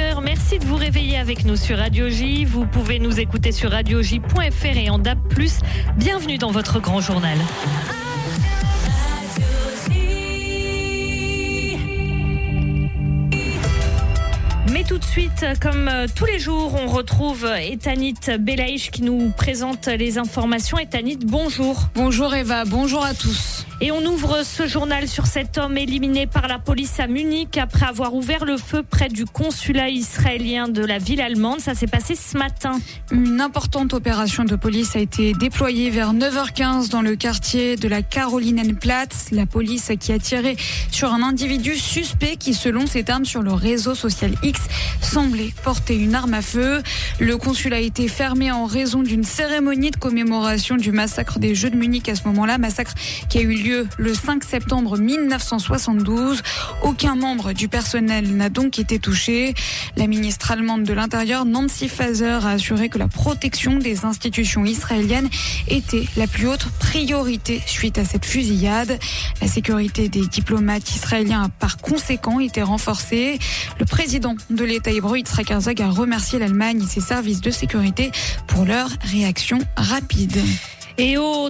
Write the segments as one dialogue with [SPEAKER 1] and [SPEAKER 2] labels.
[SPEAKER 1] 6h. Merci de vous réveiller avec nous sur Radio J. Vous pouvez nous écouter sur radioj.fr et en DAB+. Bienvenue dans votre grand journal. Mais tout de suite, comme tous les jours, on retrouve Etanit Belaïch qui nous présente les informations. Etanit, bonjour.
[SPEAKER 2] Bonjour Eva, bonjour à tous.
[SPEAKER 1] Et on ouvre ce journal sur cet homme éliminé par la police à Munich après avoir ouvert le feu près du consulat israélien de la ville allemande. Ça s'est passé ce matin.
[SPEAKER 2] Une importante opération de police a été déployée vers 9h15 dans le quartier de la Carolinenplatz. La police qui a tiré sur un individu suspect qui, selon ses termes sur le réseau social X, semblait porter une arme à feu. Le consulat a été fermé en raison d'une cérémonie de commémoration du massacre des Jeux de Munich à ce moment-là. Massacre qui a eu lieu le 5 septembre 1972. Aucun membre du personnel n'a donc été touché. La ministre allemande de l'Intérieur, Nancy Faeser, a assuré que la protection des institutions israéliennes était la plus haute priorité suite à cette fusillade. La sécurité des diplomates israéliens a par conséquent été renforcée. Le président de l'État hébreu, Yitzhak Herzog, a remercié l'Allemagne et ses services de sécurité pour leur réaction rapide.
[SPEAKER 1] Et au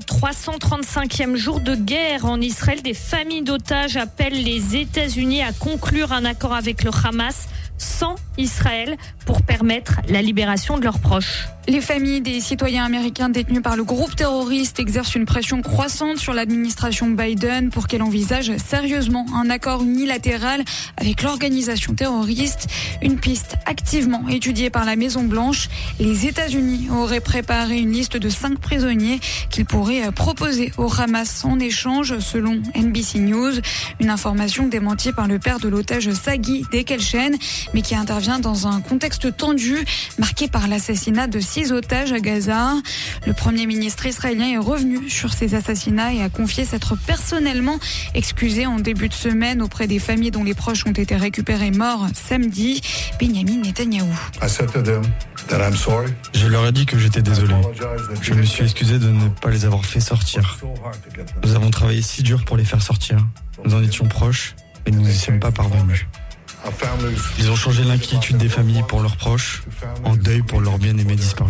[SPEAKER 1] 335e jour de guerre en Israël, des familles d'otages appellent les États-Unis à conclure un accord avec le Hamas sans Israël pour permettre la libération de leurs proches.
[SPEAKER 2] Les familles des citoyens américains détenus par le groupe terroriste exercent une pression croissante sur l'administration Biden pour qu'elle envisage sérieusement un accord unilatéral avec l'organisation terroriste. Une piste activement étudiée par la Maison-Blanche. Les États-Unis auraient préparé une liste de 5 prisonniers qu'ils pourraient proposer au Hamas en échange, selon NBC News. Une information démentie par le père de l'otage Sagi Dekelchen, mais qui intervient dans un contexte tendu, marqué par l'assassinat de 6 otages à Gaza. Le Premier ministre israélien est revenu sur ces assassinats et a confié s'être personnellement excusé en début de semaine auprès des familles dont les proches ont été récupérés morts samedi. Benjamin Netanyahou.
[SPEAKER 3] Je leur ai dit que j'étais désolé. Je me suis excusé de ne pas les avoir fait sortir. Nous avons travaillé si dur pour les faire sortir. Nous en étions proches et nous n'y sommes pas parvenus. Ils ont changé l'inquiétude des familles pour leurs proches, en deuil pour leurs bien-aimés disparus.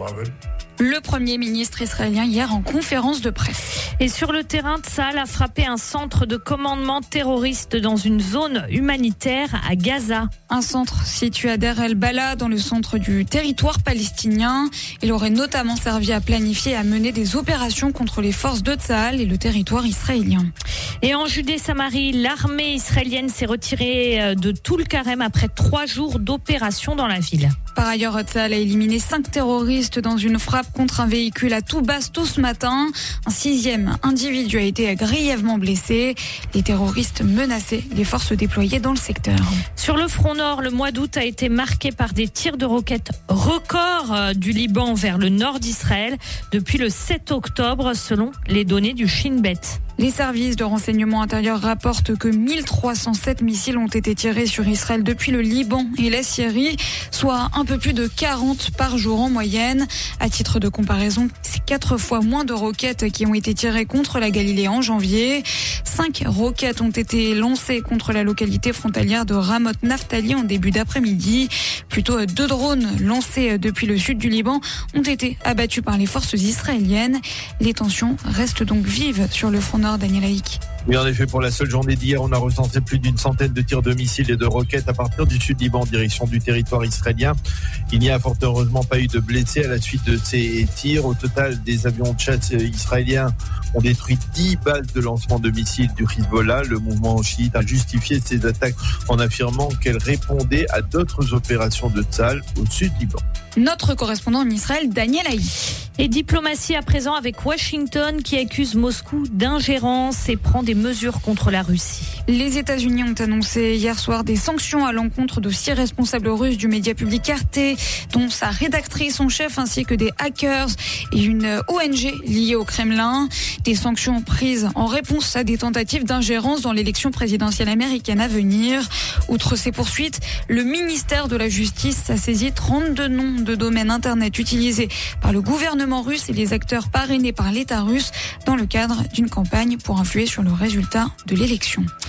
[SPEAKER 2] Le Premier ministre israélien hier en conférence de presse.
[SPEAKER 1] Et sur le terrain, Tsahal a frappé un centre de commandement terroriste dans une zone humanitaire à Gaza.
[SPEAKER 2] Un centre situé à Der el-Bala dans le centre du territoire palestinien. Il aurait notamment servi à planifier et à mener des opérations contre les forces de Tsahal et le territoire israélien.
[SPEAKER 1] Et en Judée-Samarie, l'armée israélienne s'est retirée de Toul-Karem après 3 jours d'opération dans la ville.
[SPEAKER 2] Par ailleurs, Tsahal a éliminé 5 terroristes dans une frappe contre un véhicule à Toubasto ce matin. Un 6e individu a été grièvement blessé. Les terroristes menaçaient les forces déployées dans le secteur.
[SPEAKER 1] Sur le front nord, le mois d'août a été marqué par des tirs de roquettes records du Liban vers le nord d'Israël depuis le 7 octobre, selon les données du Shin Bet.
[SPEAKER 2] Les services de renseignement intérieur rapportent que 1307 missiles ont été tirés sur Israël depuis le Liban et la Syrie, soit un peu plus de 40 par jour en moyenne. À titre de comparaison, c'est 4 fois moins de roquettes qui ont été tirées contre la Galilée en janvier. 5 roquettes ont été lancées contre la localité frontalière de Ramoth Naftali en début d'après-midi. Plutôt 2 drones lancés depuis le sud du Liban ont été abattus par les forces israéliennes. Les tensions restent donc vives sur le front nord. Daniel Haïk.
[SPEAKER 4] Oui, en effet, pour la seule journée d'hier, on a recensé plus d'une centaine de tirs de missiles et de roquettes à partir du sud Liban en direction du territoire israélien. Il n'y a fort heureusement pas eu de blessés à la suite de ces tirs. Au total, des avions de chasse israéliens ont détruit 10 bases de lancement de missiles du Hezbollah. Le mouvement chiite a justifié ces attaques en affirmant qu'elles répondaient à d'autres opérations de Tsahal au sud Liban.
[SPEAKER 2] Notre correspondant en Israël, Daniel Haïk.
[SPEAKER 1] Et diplomatie à présent avec Washington qui accuse Moscou d'ingérence et prend des mesures contre la Russie.
[SPEAKER 2] Les États-Unis ont annoncé hier soir des sanctions à l'encontre de 6 responsables russes du média public Arte, dont sa rédactrice en chef ainsi que des hackers et une ONG liée au Kremlin. Des sanctions prises en réponse à des tentatives d'ingérence dans l'élection présidentielle américaine à venir. Outre ces poursuites, le ministère de la Justice a saisi 32 noms de domaines internet utilisés par le gouvernement russe et les acteurs parrainés par l'État russe dans le cadre d'une campagne pour influer sur le résultat de l'élection.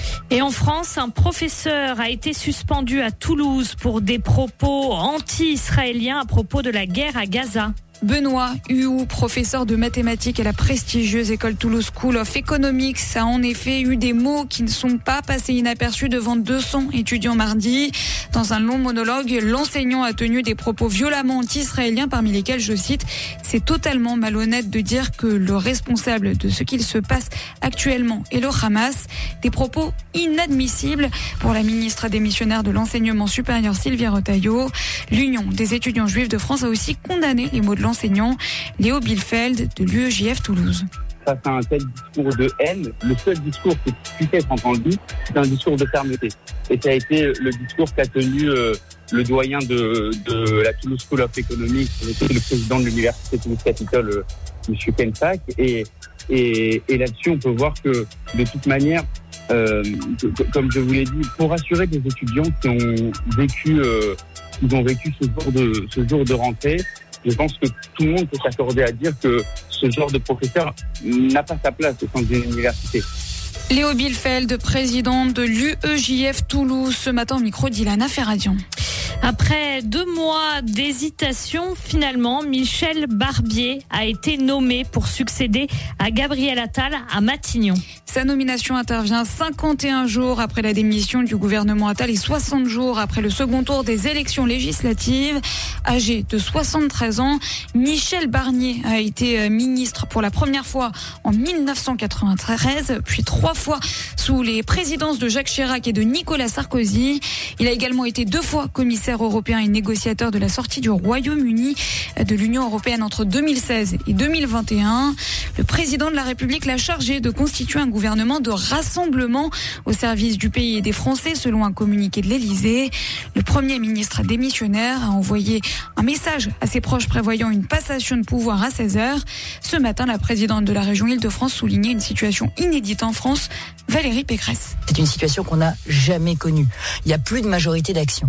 [SPEAKER 1] Et en France, un professeur a été suspendu à Toulouse pour des propos anti-israéliens à propos de la guerre à Gaza.
[SPEAKER 2] Benoît Huou, professeur de mathématiques à la prestigieuse école Toulouse School of Economics, a en effet eu des mots qui ne sont pas passés inaperçus devant 200 étudiants mardi. Dans un long monologue, l'enseignant a tenu des propos violemment anti-israéliens, parmi lesquels, je cite, « C'est totalement malhonnête de dire que le responsable de ce qu'il se passe actuellement est le Hamas ». Des propos inadmissibles pour la ministre démissionnaire de l'enseignement supérieur Sylvia Retailleau. L'Union des étudiants juifs de France a aussi condamné les mots de l'enseignant Léo Bielfeld de l'UEJF Toulouse.
[SPEAKER 5] Face à un tel discours de haine, le seul discours qui puisse être entendu, c'est un discours de fermeté. Et ça a été le discours qu'a tenu le doyen de la Toulouse School of Economics, le président de l'université Toulouse-Capitole, M. Kensack. Et là-dessus, on peut voir que, de toute manière, comme je vous l'ai dit, pour rassurer des étudiants qui ont vécu ce jour de rentrée, je pense que tout le monde peut s'accorder à dire que ce genre de professeur n'a pas sa place au sein d'une université.
[SPEAKER 2] Léo Bielfeld, président de l'UEJF Toulouse, ce matin au micro d'Ilana Ferradian.
[SPEAKER 1] Après 2 mois d'hésitation, finalement, Michel Barbier a été nommé pour succéder à Gabriel Attal à Matignon.
[SPEAKER 2] Sa nomination intervient 51 jours après la démission du gouvernement Attal et 60 jours après le second tour des élections législatives. Âgé de 73 ans, Michel Barnier a été ministre pour la première fois en 1993, puis 3 fois sous les présidences de Jacques Chirac et de Nicolas Sarkozy. Il a également été 2 fois commissaire européen et négociateur de la sortie du Royaume-Uni de l'Union européenne entre 2016 et 2021. Le président de la République l'a chargé de constituer un gouvernement de rassemblement au service du pays et des Français, selon un communiqué de l'Élysée. Le Premier ministre démissionnaire a envoyé un message à ses proches prévoyant une passation de pouvoir à 16h. Ce matin, la présidente de la région Île-de-France soulignait une situation inédite en France, Valérie Pécresse.
[SPEAKER 6] C'est une situation qu'on n'a jamais connue. Il n'y a plus de majorité d'action.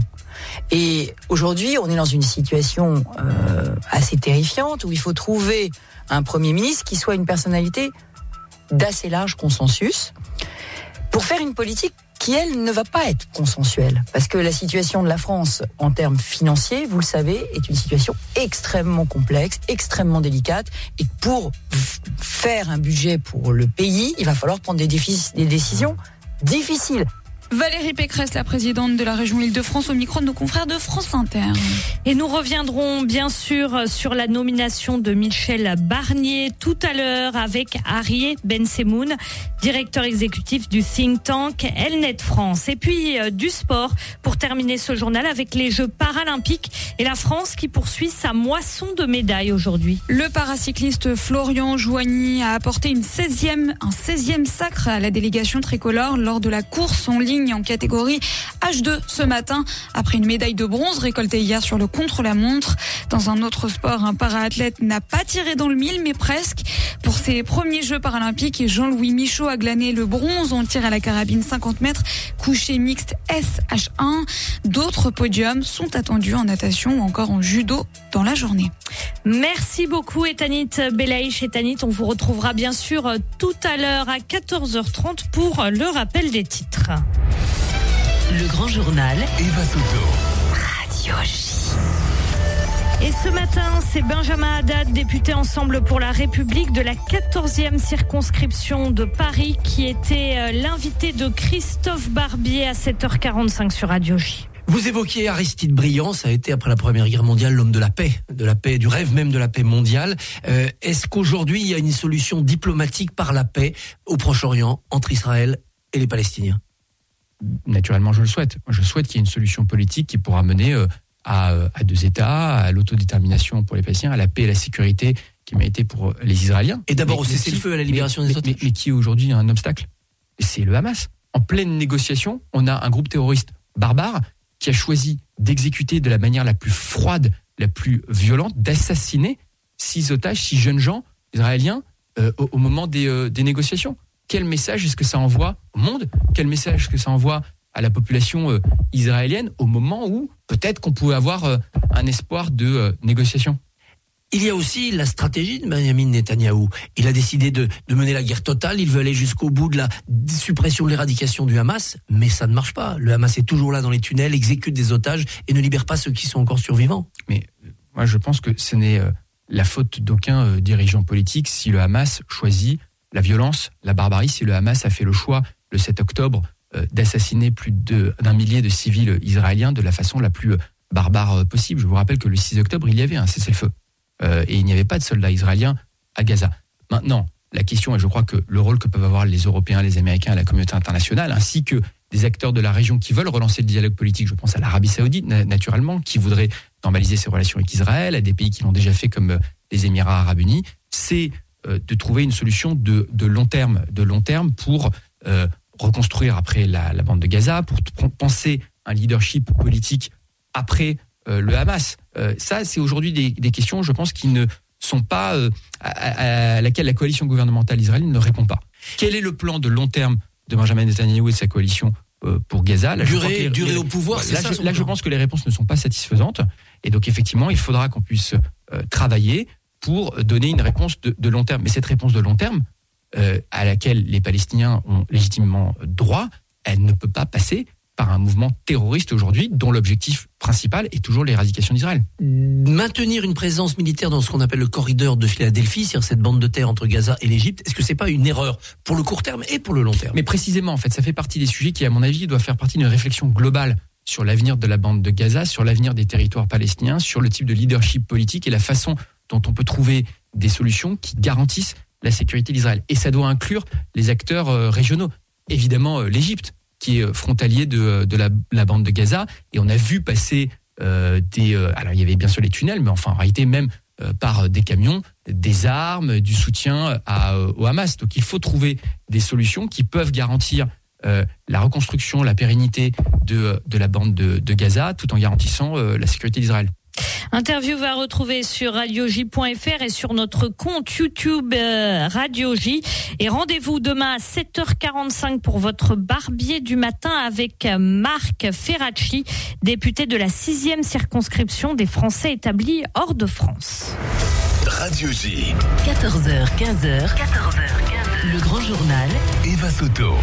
[SPEAKER 6] Et aujourd'hui, on est dans une situation assez terrifiante où il faut trouver un Premier ministre qui soit une personnalité d'assez large consensus pour faire une politique qui, elle, ne va pas être consensuelle. Parce que la situation de la France, en termes financiers, vous le savez, est une situation extrêmement complexe, extrêmement délicate. Et pour faire un budget pour le pays, il va falloir prendre des décisions difficiles.
[SPEAKER 2] Valérie Pécresse, la présidente de la région Île-de-France, au micro de nos confrères de France Inter.
[SPEAKER 1] Et nous reviendrons bien sûr sur la nomination de Michel Barnier tout à l'heure avec Arié Bensemoun, directeur exécutif du think tank Elnet France. Et puis du sport pour terminer ce journal avec les Jeux paralympiques et la France qui poursuit sa moisson de médailles aujourd'hui.
[SPEAKER 2] Le paracycliste Florian Joigny a apporté un 16e sacre à la délégation tricolore lors de la course en ligne en catégorie H2 ce matin, après une médaille de bronze récoltée hier sur le contre-la-montre. Dans un autre sport, un para-athlète n'a pas tiré dans le mille, mais presque. Pour ses premiers Jeux paralympiques, Jean-Louis Michaud a glané le bronze en tir à la carabine 50 mètres, couché mixte SH1. D'autres podiums sont attendus en natation ou encore en judo dans la journée.
[SPEAKER 1] Merci beaucoup Etanit Belaïch. Etanit, on vous retrouvera bien sûr tout à l'heure à 14h30 pour le rappel des titres.
[SPEAKER 7] Le grand journal.
[SPEAKER 8] Eva Soto.
[SPEAKER 7] Radio J.
[SPEAKER 1] Et ce matin, c'est Benjamin Haddad, député Ensemble pour la République de la 14e circonscription de Paris, qui était l'invité de Christophe Barbier à 7h45 sur Radio J.
[SPEAKER 8] Vous évoquiez Aristide Briand, ça a été après la Première Guerre mondiale l'homme de la paix, du rêve même de la paix mondiale. Est-ce qu'aujourd'hui il y a une solution diplomatique par la paix au Proche-Orient entre Israël et les Palestiniens ?
[SPEAKER 9] Naturellement, je le souhaite. Je souhaite qu'il y ait une solution politique qui pourra mener à 2 États, à l'autodétermination pour les Palestiniens, à la paix et la sécurité qui méritait pour les Israéliens.
[SPEAKER 8] Et d'abord au cessez-le-feu, à la libération des otages.
[SPEAKER 9] Mais qui est aujourd'hui un obstacle ? C'est le Hamas. En pleine négociation, on a un groupe terroriste barbare qui a choisi d'exécuter de la manière la plus froide, la plus violente, d'assassiner 6 otages, 6 jeunes gens israéliens au moment des négociations. Quel message est-ce que ça envoie au monde ? Quel message est-ce que ça envoie à la population israélienne au moment où peut-être qu'on pouvait avoir un espoir de négociation ?
[SPEAKER 8] Il y a aussi la stratégie de Benjamin Netanyahou. Il a décidé de mener la guerre totale. Il veut aller jusqu'au bout de la suppression de l'éradication du Hamas, mais ça ne marche pas. Le Hamas est toujours là dans les tunnels, exécute des otages et ne libère pas ceux qui sont encore survivants.
[SPEAKER 9] Mais moi, je pense que ce n'est la faute d'aucun dirigeant politique si le Hamas choisit la violence, la barbarie, si le Hamas a fait le choix, le 7 octobre, d'assassiner plus d'un millier de civils israéliens de la façon la plus barbare possible. Je vous rappelle que le 6 octobre, il y avait un cessez-le-feu. Et il n'y avait pas de soldats israéliens à Gaza. Maintenant, la question, et je crois que le rôle que peuvent avoir les Européens, les Américains et la communauté internationale, ainsi que des acteurs de la région qui veulent relancer le dialogue politique, je pense à l'Arabie Saoudite, naturellement, qui voudrait normaliser ses relations avec Israël, à des pays qui l'ont déjà fait comme les Émirats Arabes Unis, c'est de trouver une solution de long terme pour reconstruire après la bande de Gaza, pour penser un leadership politique après le Hamas. Ça, c'est aujourd'hui des questions, je pense, qui ne sont pas à laquelle la coalition gouvernementale israélienne ne répond pas. Quel est le plan de long terme de Benjamin Netanyahou et de sa coalition pour Gaza?
[SPEAKER 8] Durer au pouvoir, c'est ça.
[SPEAKER 9] Je pense que les réponses ne sont pas satisfaisantes. Et donc, effectivement, il faudra qu'on puisse travailler pour donner une réponse de long terme. Mais cette réponse de long terme, à laquelle les Palestiniens ont légitimement droit, elle ne peut pas passer par un mouvement terroriste aujourd'hui, dont l'objectif principal est toujours l'éradication d'Israël.
[SPEAKER 8] Maintenir une présence militaire dans ce qu'on appelle le corridor de Philadelphie, c'est-à-dire cette bande de terre entre Gaza et l'Égypte, est-ce que c'est pas une erreur pour le court terme et pour le long terme?
[SPEAKER 9] Mais précisément, en fait, ça fait partie des sujets qui, à mon avis, doivent faire partie d'une réflexion globale sur l'avenir de la bande de Gaza, sur l'avenir des territoires palestiniens, sur le type de leadership politique et la façon dont on peut trouver des solutions qui garantissent la sécurité d'Israël. Et ça doit inclure les acteurs régionaux. Évidemment, l'Égypte, qui est frontalier de la bande de Gaza. Et on a vu passer alors il y avait bien sûr les tunnels, mais enfin en réalité même par des camions, des armes, du soutien au Hamas. Donc il faut trouver des solutions qui peuvent garantir la reconstruction, la pérennité de la bande de Gaza, tout en garantissant la sécurité d'Israël.
[SPEAKER 1] Interview va retrouver sur radioj.fr et sur notre compte YouTube Radio J. Et rendez-vous demain à 7h45 pour votre barbier du matin avec Marc Ferracci, député de la 6e circonscription des Français établis hors de France.
[SPEAKER 10] Radio J.
[SPEAKER 7] 14h, 15h. Le grand journal.
[SPEAKER 10] Eva Soto.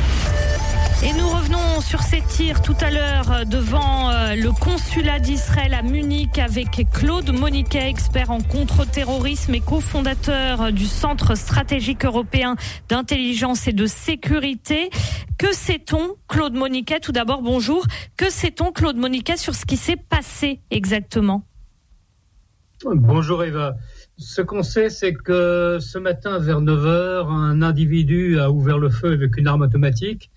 [SPEAKER 1] Et nous revenons sur ces tirs tout à l'heure devant le consulat d'Israël à Munich avec Claude Moniquet, expert en contre-terrorisme et cofondateur du Centre stratégique européen d'intelligence et de sécurité. Que sait-on, Claude Moniquet? Tout d'abord, bonjour. Que sait-on, Claude Moniquet, sur ce qui s'est passé exactement?
[SPEAKER 11] Bonjour Eva. Ce qu'on sait, c'est que ce matin, vers 9h, un individu a ouvert le feu avec une arme automatique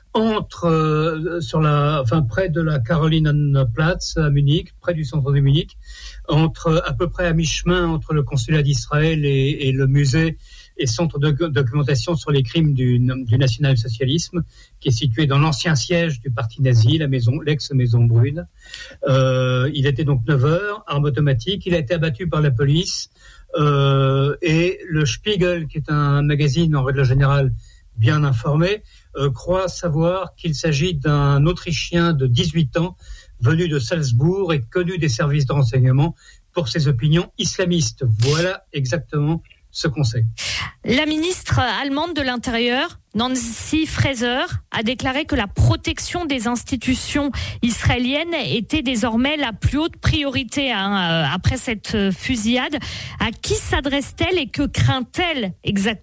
[SPEAKER 11] près de la Carolinenplatz à Munich, près du centre de Munich, à peu près à mi-chemin entre le consulat d'Israël et le musée et centre de documentation sur les crimes du national-socialisme, qui est situé dans l'ancien siège du parti nazi, l'ex-maison brune. Il était donc 9h, arme automatique, il a été abattu par la police, et le Spiegel, qui est un magazine en règle générale bien informé, croit savoir qu'il s'agit d'un Autrichien de 18 ans, venu de Salzbourg et connu des services de renseignement pour ses opinions islamistes. Voilà exactement ce qu'on sait.
[SPEAKER 1] La ministre allemande de l'Intérieur, Nancy Faeser, a déclaré que la protection des institutions israéliennes était désormais la plus haute priorité après cette fusillade. À qui s'adresse-t-elle et que craint-elle exactement ?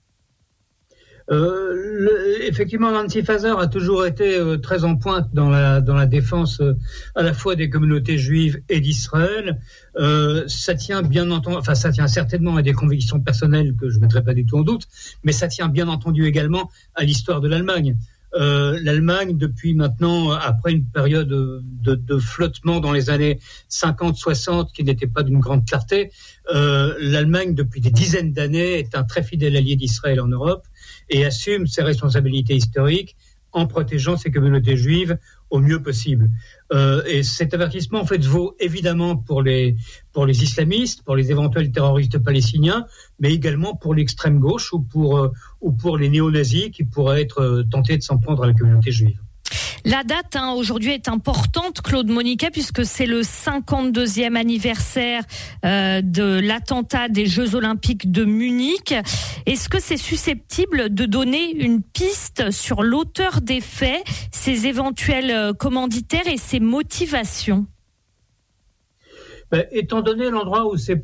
[SPEAKER 11] Effectivement, Nancy Faeser a toujours été très en pointe dans la défense à la fois des communautés juives et d'Israël. Ça tient certainement à des convictions personnelles que je ne mettrai pas du tout en doute, mais ça tient bien entendu également à l'histoire de l'Allemagne. L'Allemagne, depuis maintenant, après une période de flottement dans les années 50-60 qui n'était pas d'une grande clarté, l'Allemagne, depuis des dizaines d'années, est un très fidèle allié d'Israël en Europe et assume ses responsabilités historiques en protégeant ses communautés juives au mieux possible. Et cet avertissement, en fait, vaut évidemment pour les islamistes, pour les éventuels terroristes palestiniens, mais également pour l'extrême gauche ou pour les néo-nazis qui pourraient être tentés de s'en prendre à la communauté juive.
[SPEAKER 1] La date aujourd'hui est importante, Claude Moniquet, puisque c'est le 52e anniversaire de l'attentat des Jeux Olympiques de Munich. Est-ce que c'est susceptible de donner une piste sur l'auteur des faits, ses éventuels commanditaires et ses motivations ?
[SPEAKER 11] Étant donné l'endroit où se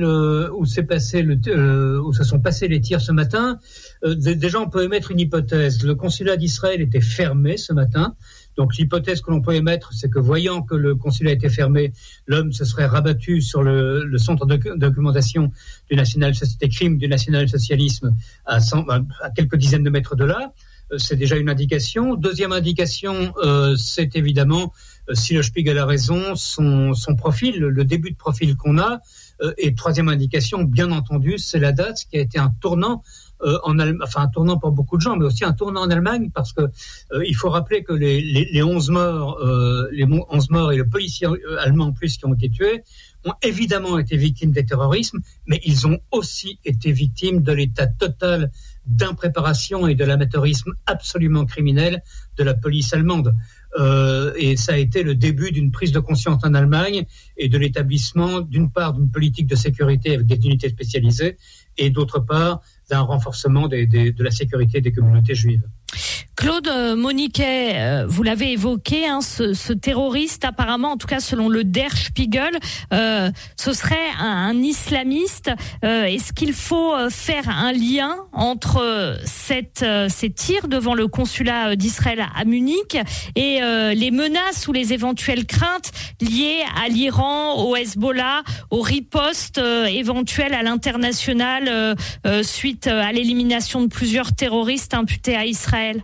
[SPEAKER 11] sont passés les tirs ce matin, déjà on peut émettre une hypothèse. Le consulat d'Israël était fermé ce matin. Donc l'hypothèse que l'on peut émettre, c'est que voyant que le consulat était fermé, l'homme se serait rabattu sur le centre de documentation du national-société crime, du national-socialisme à quelques dizaines de mètres de là. C'est déjà une indication. Deuxième indication, c'est évidemment, si le Spiegel a raison, son profil, le début de profil qu'on a. Et troisième indication, bien entendu, c'est la date qui a été un tournant un tournant pour beaucoup de gens, mais aussi un tournant en Allemagne, parce que il faut rappeler que les 11 morts et le policier allemand en plus qui ont été tués ont évidemment été victimes des terrorismes, mais ils ont aussi été victimes de l'état total d'impréparation et de l'amateurisme absolument criminel de la police allemande. Et ça a été le début d'une prise de conscience en Allemagne et de l'établissement, d'une part, d'une politique de sécurité avec des unités spécialisées et d'autre part, d'un renforcement de la sécurité des communautés juives.
[SPEAKER 1] Claude Moniquet, vous l'avez évoqué, ce terroriste, apparemment, en tout cas selon le Der Spiegel, ce serait un islamiste. Est-ce qu'il faut faire un lien entre ces tirs devant le consulat d'Israël à Munich et les menaces ou les éventuelles craintes liées à l'Iran, au Hezbollah, aux ripostes éventuelles à l'international suite à l'élimination de plusieurs terroristes imputés à Israël?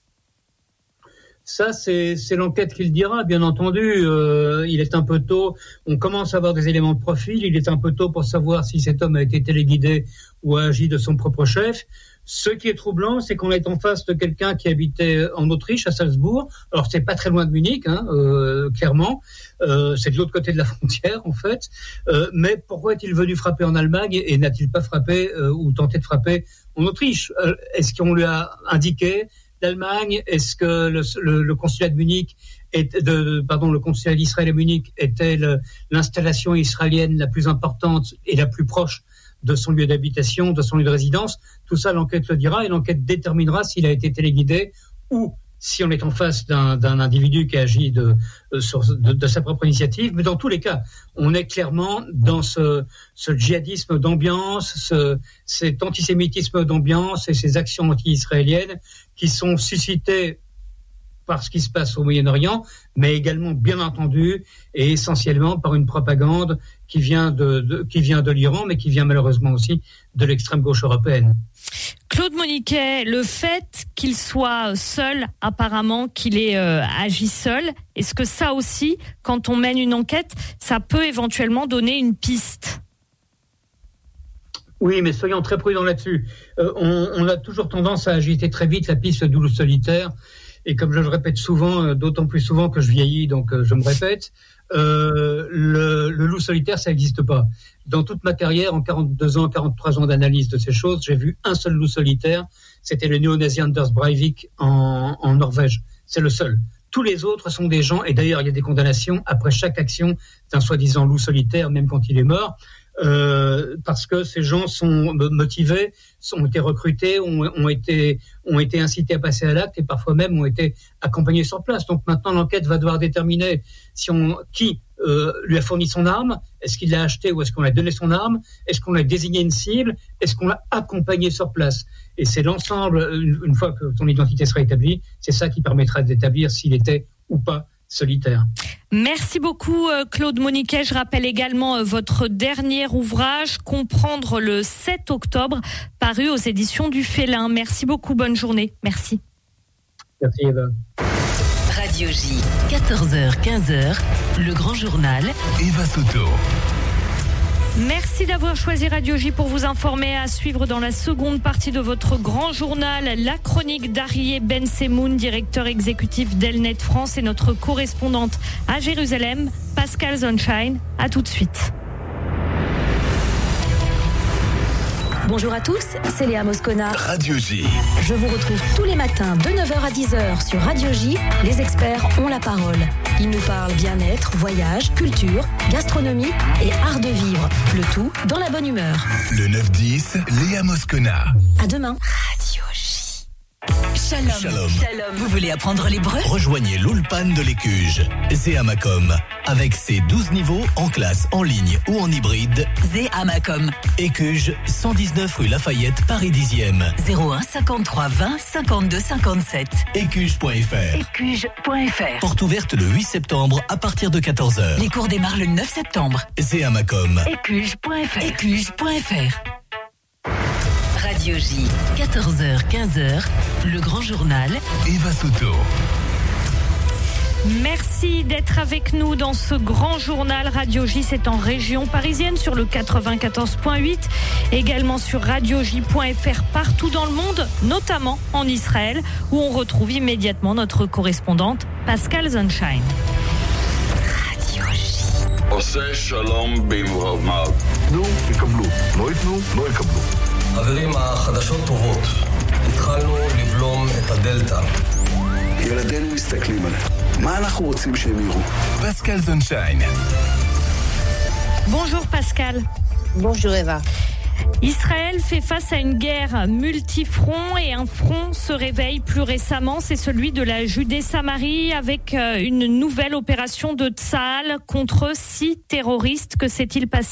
[SPEAKER 11] Ça, c'est l'enquête qui le dira, bien entendu. Il est un peu tôt. On commence à avoir des éléments de profil. Il est un peu tôt pour savoir si cet homme a été téléguidé ou a agi de son propre chef. Ce qui est troublant, c'est qu'on est en face de quelqu'un qui habitait en Autriche, à Salzbourg. Alors, c'est pas très loin de Munich, clairement. C'est de l'autre côté de la frontière, en fait. Mais pourquoi est-il venu frapper en Allemagne et n'a-t-il pas frappé ou tenté de frapper en Autriche? Est-ce qu'on lui a indiqué l'Allemagne? Est-ce que le consulat de Munich le consulat d'Israël à Munich était l'installation israélienne la plus importante et la plus proche de son lieu d'habitation, de son lieu de résidence? Tout ça, l'enquête le dira et l'enquête déterminera s'il a été téléguidé ou si on est en face d'un individu qui agit de sa propre initiative. Mais dans tous les cas, on est clairement dans ce djihadisme d'ambiance, cet antisémitisme d'ambiance et ces actions anti-israéliennes qui sont suscitées par ce qui se passe au Moyen-Orient, mais également, bien entendu, et essentiellement par une propagande qui vient de l'Iran, mais qui vient malheureusement aussi de l'extrême gauche européenne.
[SPEAKER 1] Claude Moniquet, le fait qu'il soit seul, apparemment qu'il ait agi seul, est-ce que ça aussi, quand on mène une enquête, ça peut éventuellement donner une piste ?
[SPEAKER 11] Oui, mais soyons très prudents là-dessus. On a toujours tendance à agiter très vite la piste du loup solitaire. Et comme je le répète souvent, d'autant plus souvent que je vieillis, donc je me répète, le loup solitaire, ça n'existe pas. Dans toute ma carrière, en 42 ans, 43 ans d'analyse de ces choses, j'ai vu un seul loup solitaire, c'était le néo-nazi Anders Breivik en Norvège. C'est le seul. Tous les autres sont des gens, et d'ailleurs il y a des condamnations après chaque action d'un soi-disant loup solitaire, même quand il est mort, parce que ces gens sont motivés, ont été recrutés, ont été incités à passer à l'acte et parfois même ont été accompagnés sur place. Donc maintenant l'enquête va devoir déterminer qui lui a fourni son arme, est-ce qu'il l'a acheté ou est-ce qu'on a donné son arme, est-ce qu'on a désigné une cible, est-ce qu'on l'a accompagné sur place. Et c'est l'ensemble, une fois que son identité sera établie, c'est ça qui permettra d'établir s'il était ou pas solitaire.
[SPEAKER 1] Merci beaucoup Claude Moniquet. Je rappelle également votre dernier ouvrage, Comprendre le 7 octobre, paru aux éditions du Félin. Merci beaucoup, bonne journée. Merci.
[SPEAKER 11] Merci Eva.
[SPEAKER 7] Radio J, 14h-15h, le grand journal.
[SPEAKER 10] Eva Soto.
[SPEAKER 1] Merci d'avoir choisi Radio J pour vous informer. À suivre dans la seconde partie de votre grand journal, la chronique d'Arié Ben Semoun, directeur exécutif d'Elnet France, et notre correspondante à Jérusalem, Pascal Zonshine. À tout de suite.
[SPEAKER 12] Bonjour à tous, c'est Léa Moscona.
[SPEAKER 10] Radio J.
[SPEAKER 12] Je vous retrouve tous les matins de 9h à 10h sur Radio J. Les experts ont la parole. Ils nous parlent bien-être, voyage, culture, gastronomie et art de vivre. Le tout dans la bonne humeur.
[SPEAKER 10] Le 9-10, Léa Moscona.
[SPEAKER 12] À demain. Radio J.
[SPEAKER 7] Shalom. Vous voulez apprendre l'hébreu?
[SPEAKER 13] Rejoignez l'Ulpan de l'Écuge, Zéamakom, avec ses 12 niveaux en classe, en ligne ou en hybride.
[SPEAKER 7] Zéamakom.
[SPEAKER 13] Écuge, 119 rue Lafayette, Paris 10e.
[SPEAKER 7] 01 53 20 52 57.
[SPEAKER 13] Écuge.fr.
[SPEAKER 7] Écuge.fr.
[SPEAKER 13] Porte ouverte le 8 septembre à partir de 14h.
[SPEAKER 7] Les cours démarrent le 9 septembre.
[SPEAKER 13] Zéamakom.
[SPEAKER 7] Écuge.fr. Écuge.fr. Radio J, 14h, 15h, le grand journal.
[SPEAKER 10] Eva Soto.
[SPEAKER 1] Merci d'être avec nous dans ce grand journal. Radio J, c'est en région parisienne sur le 94.8, également sur radioj.fr partout dans le monde, notamment en Israël, où on retrouve immédiatement notre correspondante Pascal Sunshine.
[SPEAKER 7] Radio J.
[SPEAKER 14] עושה שלום במרומיו. תנו, יקבלו. לא יתנו, לא יקבלו.
[SPEAKER 15] חברים, החדשות טובות. התחלנו לבלום את הדלתא.
[SPEAKER 14] ילדינו מסתכלים עלינו. מה אנחנו רוצים שהם יראו?
[SPEAKER 10] פסקל זונשיין.
[SPEAKER 1] Bonjour Pascal.
[SPEAKER 16] Bonjour Eva.
[SPEAKER 1] Israël fait face à une guerre multifront et un front se réveille plus récemment, c'est celui de la Judée-Samarie avec une nouvelle opération de Tsahal contre 6 terroristes. Que s'est-il passé ?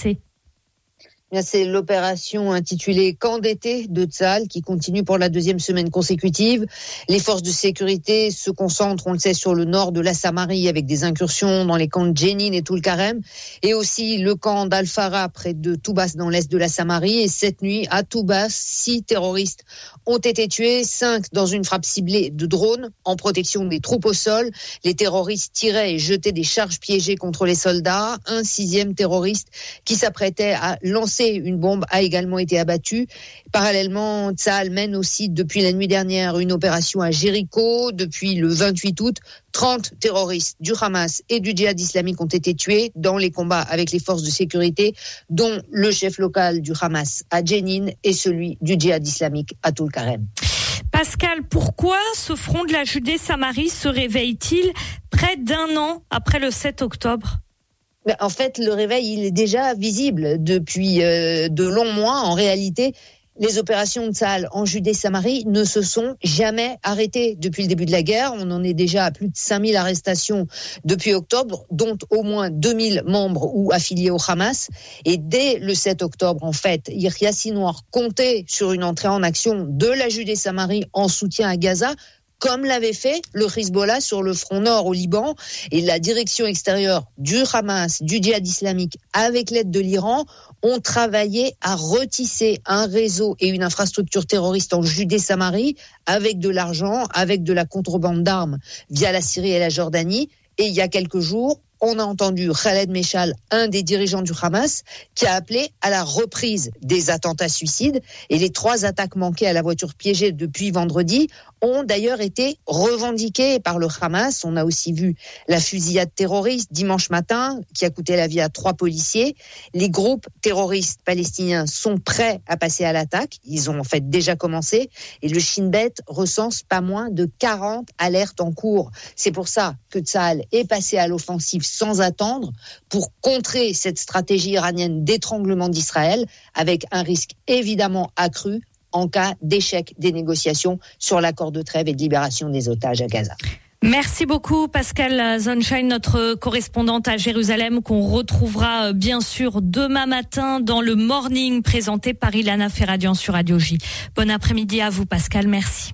[SPEAKER 16] C'est l'opération intitulée Camp d'été de Tsahal qui continue pour la 2e semaine consécutive. Les forces de sécurité se concentrent, on le sait, sur le nord de la Samarie avec des incursions dans les camps de Jenin et Toul-Karem et aussi le camp d'Al-Farah près de Toubas dans l'est de la Samarie. Et cette nuit, à Toubas, 6 terroristes ont été tués, 5 dans une frappe ciblée de drones en protection des troupes au sol. Les terroristes tiraient et jetaient des charges piégées contre les soldats. Un 6e terroriste qui s'apprêtait à lancer une bombe a également été abattue. Parallèlement, Tsahal mène aussi depuis la nuit dernière une opération à Jéricho. Depuis le 28 août, 30 terroristes du Hamas et du djihad islamique ont été tués dans les combats avec les forces de sécurité, dont le chef local du Hamas à Jenin et celui du djihad islamique à Toul-Karem.
[SPEAKER 1] Pascal, pourquoi ce front de la Judée-Samarie se réveille-t-il près d'un an après le 7 octobre ?
[SPEAKER 16] En fait, le réveil, il est déjà visible depuis de longs mois. En réalité, les opérations de Tsahal en Judée-Samarie ne se sont jamais arrêtées depuis le début de la guerre. On en est déjà à plus de 5000 arrestations depuis octobre, dont au moins 2000 membres ou affiliés au Hamas. Et dès le 7 octobre, en fait, Yahya Sinwar comptait sur une entrée en action de la Judée-Samarie en soutien à Gaza, comme l'avait fait le Hezbollah sur le front nord au Liban. Et la direction extérieure du Hamas, du djihad islamique, avec l'aide de l'Iran, ont travaillé à retisser un réseau et une infrastructure terroriste en Judée-Samarie avec de l'argent, avec de la contrebande d'armes via la Syrie et la Jordanie. Et il y a quelques jours, on a entendu Khaled Meshal, un des dirigeants du Hamas, qui a appelé à la reprise des attentats suicides. Et les 3 attaques manquées à la voiture piégée depuis vendredi ont d'ailleurs été revendiquées par le Hamas. On a aussi vu la fusillade terroriste dimanche matin qui a coûté la vie à 3 policiers. Les groupes terroristes palestiniens sont prêts à passer à l'attaque. Ils ont en fait déjà commencé. Et le Shin Bet recense pas moins de 40 alertes en cours. C'est pour ça que Tsahal est passé à l'offensive sans attendre pour contrer cette stratégie iranienne d'étranglement d'Israël avec un risque évidemment accru en cas d'échec des négociations sur l'accord de trêve et de libération des otages à Gaza.
[SPEAKER 1] Merci beaucoup Pascal Sunshine, notre correspondante à Jérusalem, qu'on retrouvera bien sûr demain matin dans le Morning présenté par Ilana Ferradian sur Radio J. Bon après-midi à vous Pascal, merci.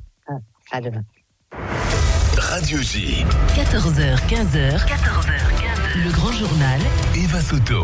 [SPEAKER 16] À demain.
[SPEAKER 10] Radio J.
[SPEAKER 7] 14h, 15h. Le grand journal.
[SPEAKER 10] Eva Soto.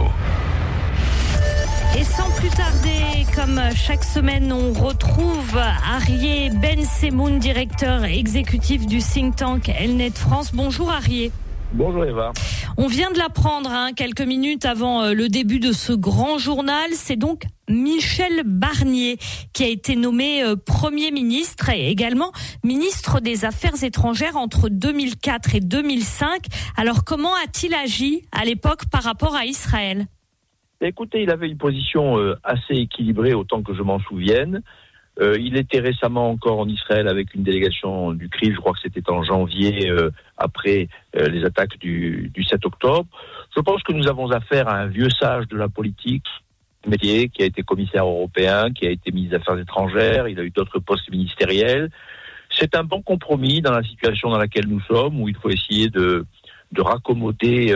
[SPEAKER 1] Et sans plus tarder, comme chaque semaine, on retrouve Arié Ben Semoun, directeur exécutif du think tank Elnet France. Bonjour Arié.
[SPEAKER 17] Bonjour Eva.
[SPEAKER 1] On vient de l'apprendre quelques minutes avant le début de ce grand journal. C'est donc Michel Barnier qui a été nommé Premier ministre et également ministre des Affaires étrangères entre 2004 et 2005. Alors comment a-t-il agi à l'époque par rapport à Israël ?
[SPEAKER 17] Écoutez, il avait une position assez équilibrée, autant que je m'en souvienne. Il était récemment encore en Israël avec une délégation du CRI, je crois que c'était en janvier, après les attaques du 7 octobre. Je pense que nous avons affaire à un vieux sage de la politique, métier, qui a été commissaire européen, qui a été ministre des Affaires étrangères, il a eu d'autres postes ministériels. C'est un bon compromis dans la situation dans laquelle nous sommes, où il faut essayer de raccommoder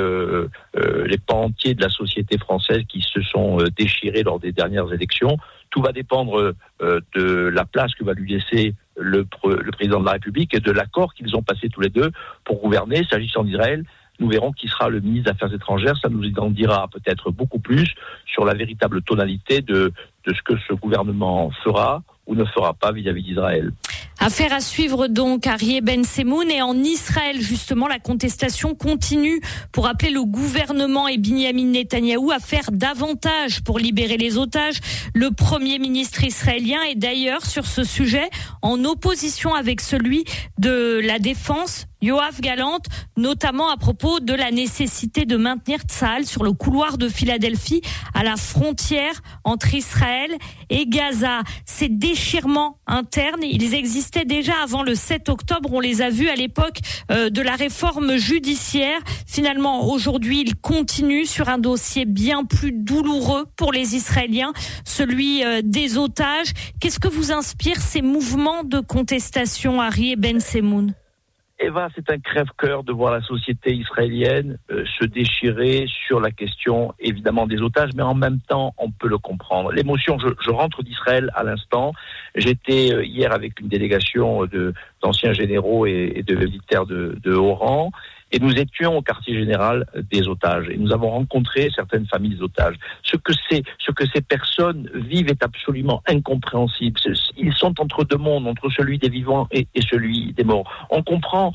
[SPEAKER 17] les pans entiers de la société française qui se sont déchirés lors des dernières élections. Tout va dépendre de la place que va lui laisser le président de la République et de l'accord qu'ils ont passé tous les deux pour gouverner. S'agissant d'Israël, nous verrons qui sera le ministre des Affaires étrangères. Ça nous en dira peut-être beaucoup plus sur la véritable tonalité de ce que ce gouvernement fera ou ne fera pas vis-à-vis d'Israël.
[SPEAKER 1] Affaire à suivre donc, Aryeh Ben Semoun. Et en Israël, justement, la contestation continue pour appeler le gouvernement et Binyamin Netanyahou à faire davantage pour libérer les otages. Le Premier ministre israélien est d'ailleurs sur ce sujet en opposition avec celui de la Défense, Yoav Gallant, notamment à propos de la nécessité de maintenir Tsahal sur le couloir de Philadelphie à la frontière entre Israël et Gaza. Ces déchirements internes, ils existaient déjà avant le 7 octobre. On les a vus à l'époque de la réforme judiciaire. Finalement, aujourd'hui, ils continuent sur un dossier bien plus douloureux pour les Israéliens, celui des otages. Qu'est-ce que vous inspire ces mouvements de contestation, Aryeh Ben Semoun ?
[SPEAKER 17] Eva, c'est un crève-cœur de voir la société israélienne se déchirer sur la question, évidemment, des otages, mais en même temps, on peut le comprendre. L'émotion, je rentre d'Israël à l'instant. J'étais hier avec une délégation d'anciens généraux et de militaires de haut rang. Et nous étions au quartier général des otages. Et nous avons rencontré certaines familles d'otages. Ce que ces personnes vivent est absolument incompréhensible. Ils sont entre deux mondes, entre celui des vivants et celui des morts. On comprend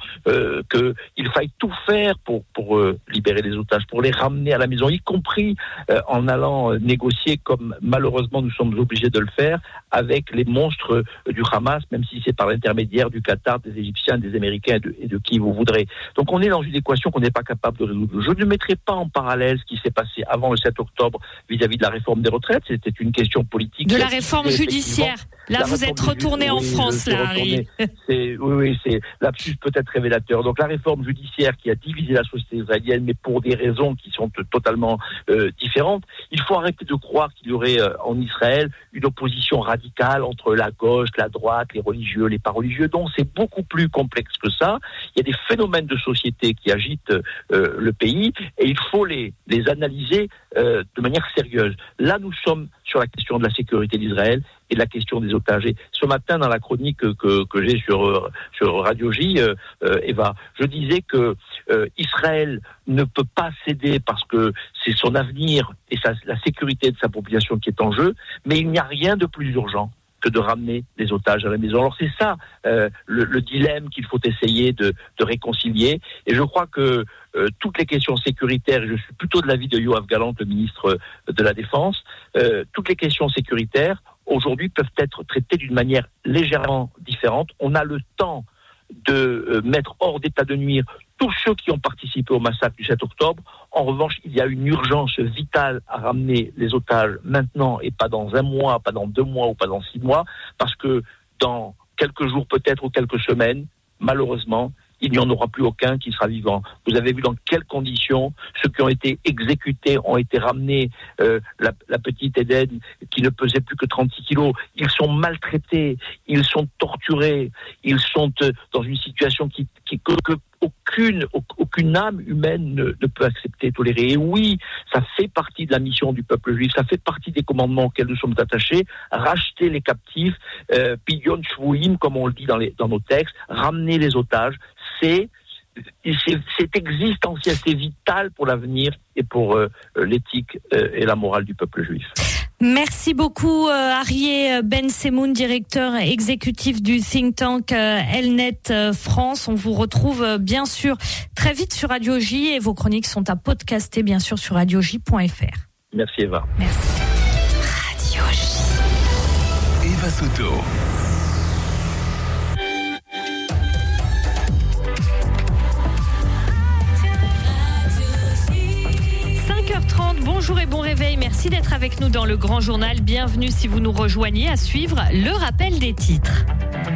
[SPEAKER 17] qu'il faille tout faire pour libérer les otages, pour les ramener à la maison, y compris en allant négocier, comme malheureusement nous sommes obligés de le faire, avec les monstres du Hamas, même si c'est par l'intermédiaire du Qatar, des Égyptiens, des Américains et de qui vous voudrez. Donc on est dans une équation qu'on n'est pas capable de résoudre. Je ne mettrai pas en parallèle ce qui s'est passé avant le 7 octobre vis-à-vis de la réforme des retraites. C'était une question politique.
[SPEAKER 1] De la réforme judiciaire. Là, vous êtes retourné en France, là, Harry.
[SPEAKER 17] Oui, c'est lapsus peut-être révélateur. Donc la réforme judiciaire qui a divisé la société israélienne, mais pour des raisons qui sont totalement différentes. Il faut arrêter de croire qu'il y aurait en Israël une opposition radicale entre la gauche, la droite, les religieux, les pas religieux. Donc c'est beaucoup plus complexe que ça. Il y a des phénomènes de société qui agitent le pays et il faut les analyser de manière sérieuse. Là, nous sommes sur la question de la sécurité d'Israël et de la question des otages. Et ce matin, dans la chronique que j'ai sur Radio J, Eva, je disais que Israël ne peut pas céder parce que c'est son avenir et la sécurité de sa population qui est en jeu, mais il n'y a rien de plus urgent que de ramener les otages à la maison. Alors c'est ça le dilemme qu'il faut essayer de réconcilier. Et je crois que toutes les questions sécuritaires, et je suis plutôt de l'avis de Yoav Gallant, le ministre de la Défense, toutes les questions sécuritaires aujourd'hui peuvent être traitées d'une manière légèrement différente. On a le temps de mettre hors d'état de nuire tous ceux qui ont participé au massacre du 7 octobre. En revanche, il y a une urgence vitale à ramener les otages maintenant et pas dans un mois, pas dans 2 mois ou pas dans 6 mois, parce que dans quelques jours peut-être ou quelques semaines, malheureusement, il n'y en aura plus aucun qui sera vivant. Vous avez vu dans quelles conditions ceux qui ont été exécutés ont été ramenés. La petite Eden qui ne pesait plus que 36 kilos. Ils sont maltraités, ils sont torturés, ils sont dans une situation que aucune âme humaine ne peut accepter, tolérer. Et oui, ça fait partie de la mission du peuple juif, ça fait partie des commandements auxquels nous sommes attachés, racheter les captifs, pidyon shvuim, comme on le dit dans nos textes, ramener les otages, c'est existentiel, c'est vital pour l'avenir et pour l'éthique et la morale du peuple juif.
[SPEAKER 1] Merci beaucoup Aryeh Ben Semoun, directeur exécutif du think tank Elnet France. On vous retrouve bien sûr très vite sur Radio J et vos chroniques sont à podcaster bien sûr sur radioj.fr.
[SPEAKER 17] Merci Eva.
[SPEAKER 1] Merci.
[SPEAKER 12] Radio J.
[SPEAKER 10] Eva Soto.
[SPEAKER 1] Bonjour et bon réveil, merci Merci d'être avec nous dans le Grand Journal. Bienvenue si vous nous rejoignez. À suivre, le rappel des titres.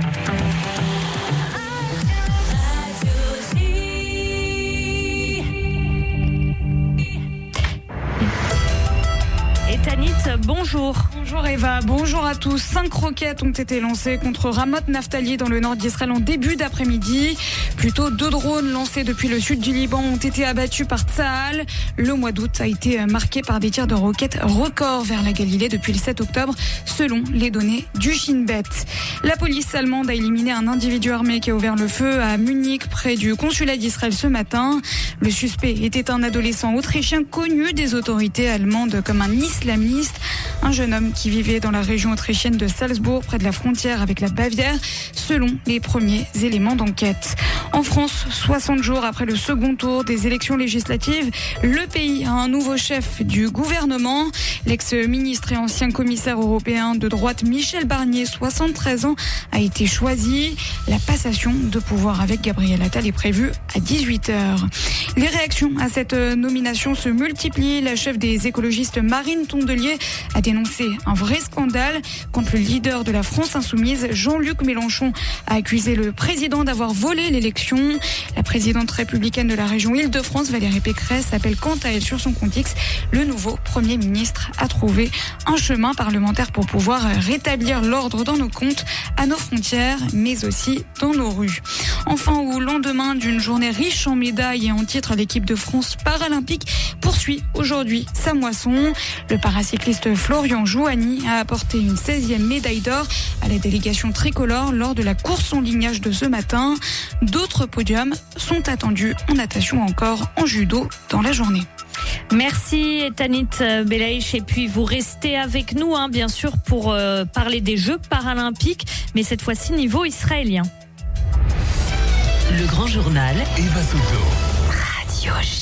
[SPEAKER 1] Tanit, bonjour.
[SPEAKER 2] Bonjour Eva, bonjour à tous. 5 roquettes ont été lancées contre Ramoth Naftali dans le nord d'Israël en début d'après-midi. Plutôt 2 drones lancés depuis le sud du Liban ont été abattus par Tsahal. Le mois d'août a été marqué par des tirs de roquettes records vers la Galilée depuis le 7 octobre, selon les données du Shin Bet. La police allemande a éliminé un individu armé qui a ouvert le feu à Munich, près du consulat d'Israël ce matin. Le suspect était un adolescent autrichien connu des autorités allemandes comme un islamiste. Un jeune homme qui vivait dans la région autrichienne de Salzbourg, près de la frontière avec la Bavière, selon les premiers éléments d'enquête. En France, 60 jours après le second tour des élections législatives, le pays a un nouveau chef du gouvernement. L'ex-ministre et ancien commissaire européen de droite Michel Barnier, 73 ans, a été choisi. La passation de pouvoir avec Gabriel Attal est prévue à 18h. Les réactions à cette nomination se multiplient. La chef des écologistes Marine Tondelier a dénoncé un vrai scandale. Quand le leader de la France insoumise, Jean-Luc Mélenchon, a accusé le président d'avoir volé l'élection. La présidente républicaine de la région Île-de-France, Valérie Pécresse, appelle quant à elle sur son compte X le nouveau Premier ministre à trouver un chemin parlementaire pour pouvoir rétablir l'ordre dans nos comptes, à nos frontières, mais aussi dans nos rues. Enfin, au lendemain d'une journée riche en médailles et en titres, l'équipe de France paralympique poursuit aujourd'hui sa moisson. Le paracycliste Florian Jouani a apporté une 16e médaille d'or à la délégation tricolore lors de la course en lignage de ce matin. D'autres podiums sont attendus en natation, encore en judo dans la journée.
[SPEAKER 1] Merci Tanit Belaïch, et puis vous restez avec nous bien sûr pour parler des Jeux paralympiques, mais cette fois-ci niveau israélien.
[SPEAKER 7] Le Grand Journal,
[SPEAKER 10] Eva Soto,
[SPEAKER 7] Radio J.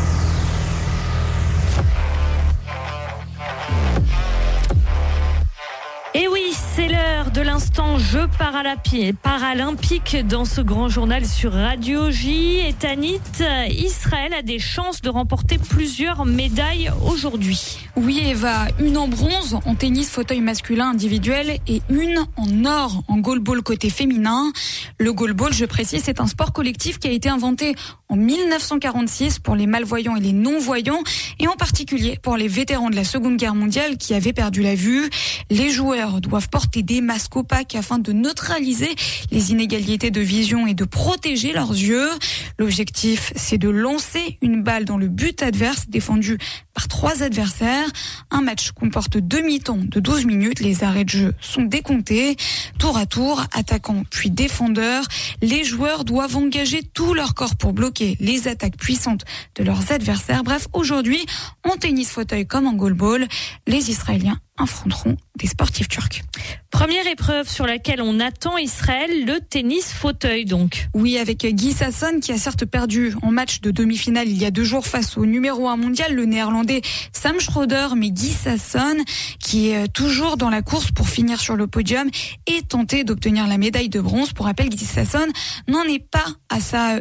[SPEAKER 1] Et oui, c'est l'heure de l'instant Jeux paralympiques dans ce Grand Journal sur Radio J. Et Tanit, Israël a des chances de remporter plusieurs médailles aujourd'hui.
[SPEAKER 2] Oui Eva, une en bronze en tennis fauteuil masculin individuel et une en or en goalball côté féminin. Le goalball, je précise, c'est un sport collectif qui a été inventé en 1946 pour les malvoyants et les non-voyants, et en particulier pour les vétérans de la Seconde Guerre mondiale qui avaient perdu la vue. Les joueurs doivent porter des masques opaques afin de neutraliser les inégalités de vision et de protéger leurs yeux. L'objectif, c'est de lancer une balle dans le but adverse défendu par 3 adversaires. Un match comporte 2 mi-temps de 12 minutes. Les arrêts de jeu sont décomptés. Tour à tour, attaquant puis défendeur, les joueurs doivent engager tout leur corps pour bloquer les attaques puissantes de leurs adversaires. Bref, aujourd'hui, en tennis fauteuil comme en goalball, les Israéliens affronteront des sportifs turcs.
[SPEAKER 1] Première épreuve sur laquelle on attend Israël, le tennis fauteuil donc.
[SPEAKER 2] Oui, avec Guy Sasson qui a certes perdu en match de demi-finale il y a 2 jours face au numéro 1 mondial, le néerlandais Sam Schroeder, mais Guy Sasson qui est toujours dans la course pour finir sur le podium et tenter d'obtenir la médaille de bronze. Pour rappel, Guy Sasson n'en est qu'à sa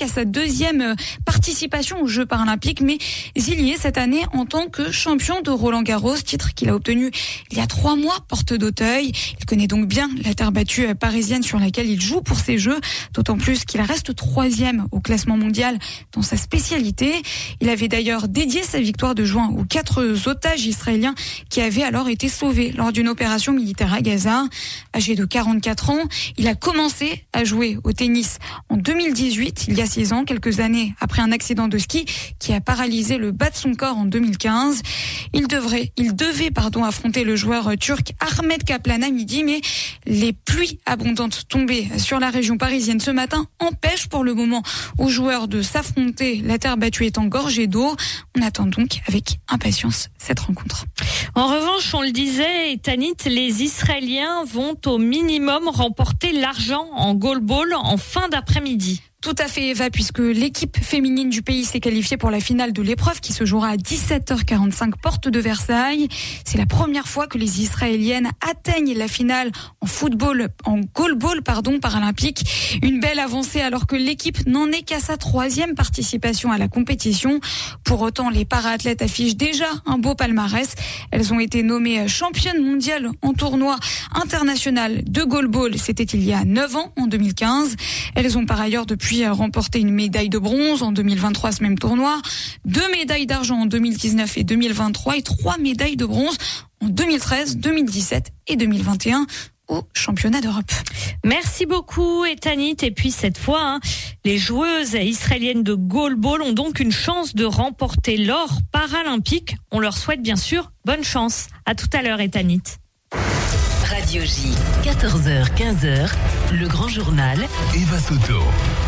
[SPEAKER 2] 2e participation aux Jeux paralympiques, mais il y est cette année en tant que champion de Roland-Garros, titre qu'il a obtenu il y a 3 mois, porte d'Auteuil. Il connaît donc bien la terre battue parisienne sur laquelle il joue pour ces Jeux, d'autant plus qu'il reste 3e au classement mondial dans sa spécialité. Il avait d'ailleurs dédié sa victoire de juin aux 4 otages israéliens qui avaient alors été sauvés lors d'une opération militaire à Gaza. Âgé de 44 ans, il a commencé à jouer au tennis en 2018, il y a 6 ans, quelques années après un accident de ski qui a paralysé le bas de son corps en 2015. Il devait affronter le joueur turc Ahmed Kaplan à midi, mais les pluies abondantes tombées sur la région parisienne ce matin empêchent pour le moment aux joueurs de s'affronter. La terre battue est engorgée d'eau. On attend donc avec impatience cette rencontre.
[SPEAKER 1] En revanche, on le disait, Tanit, les Israéliens vont au minimum remporter l'argent en goalball en fin d'après-midi.
[SPEAKER 2] Tout à fait, Eva, puisque l'équipe féminine du pays s'est qualifiée pour la finale de l'épreuve qui se jouera à 17h45 porte de Versailles. C'est la première fois que les Israéliennes atteignent la finale en goalball paralympique. Une belle avancée alors que l'équipe n'en est qu'à sa 3e participation à la compétition. Pour autant, les para-athlètes affichent déjà un beau palmarès. Elles ont été nommées championnes mondiales en tournoi international de goalball. C'était il y a 9 ans, en 2015. Elles ont par ailleurs depuis remporté une médaille de bronze en 2023, ce même tournoi, 2 médailles d'argent en 2019 et 2023 et 3 médailles de bronze en 2013, 2017 et 2021 au championnat d'Europe.
[SPEAKER 1] Merci beaucoup, Etanit. Et puis cette fois, les joueuses israéliennes de goalball ont donc une chance de remporter l'or paralympique. On leur souhaite bien sûr bonne chance. À tout à l'heure, Etanit.
[SPEAKER 7] Radio J, 14h, 15h, le grand journal.
[SPEAKER 10] Eva Soto.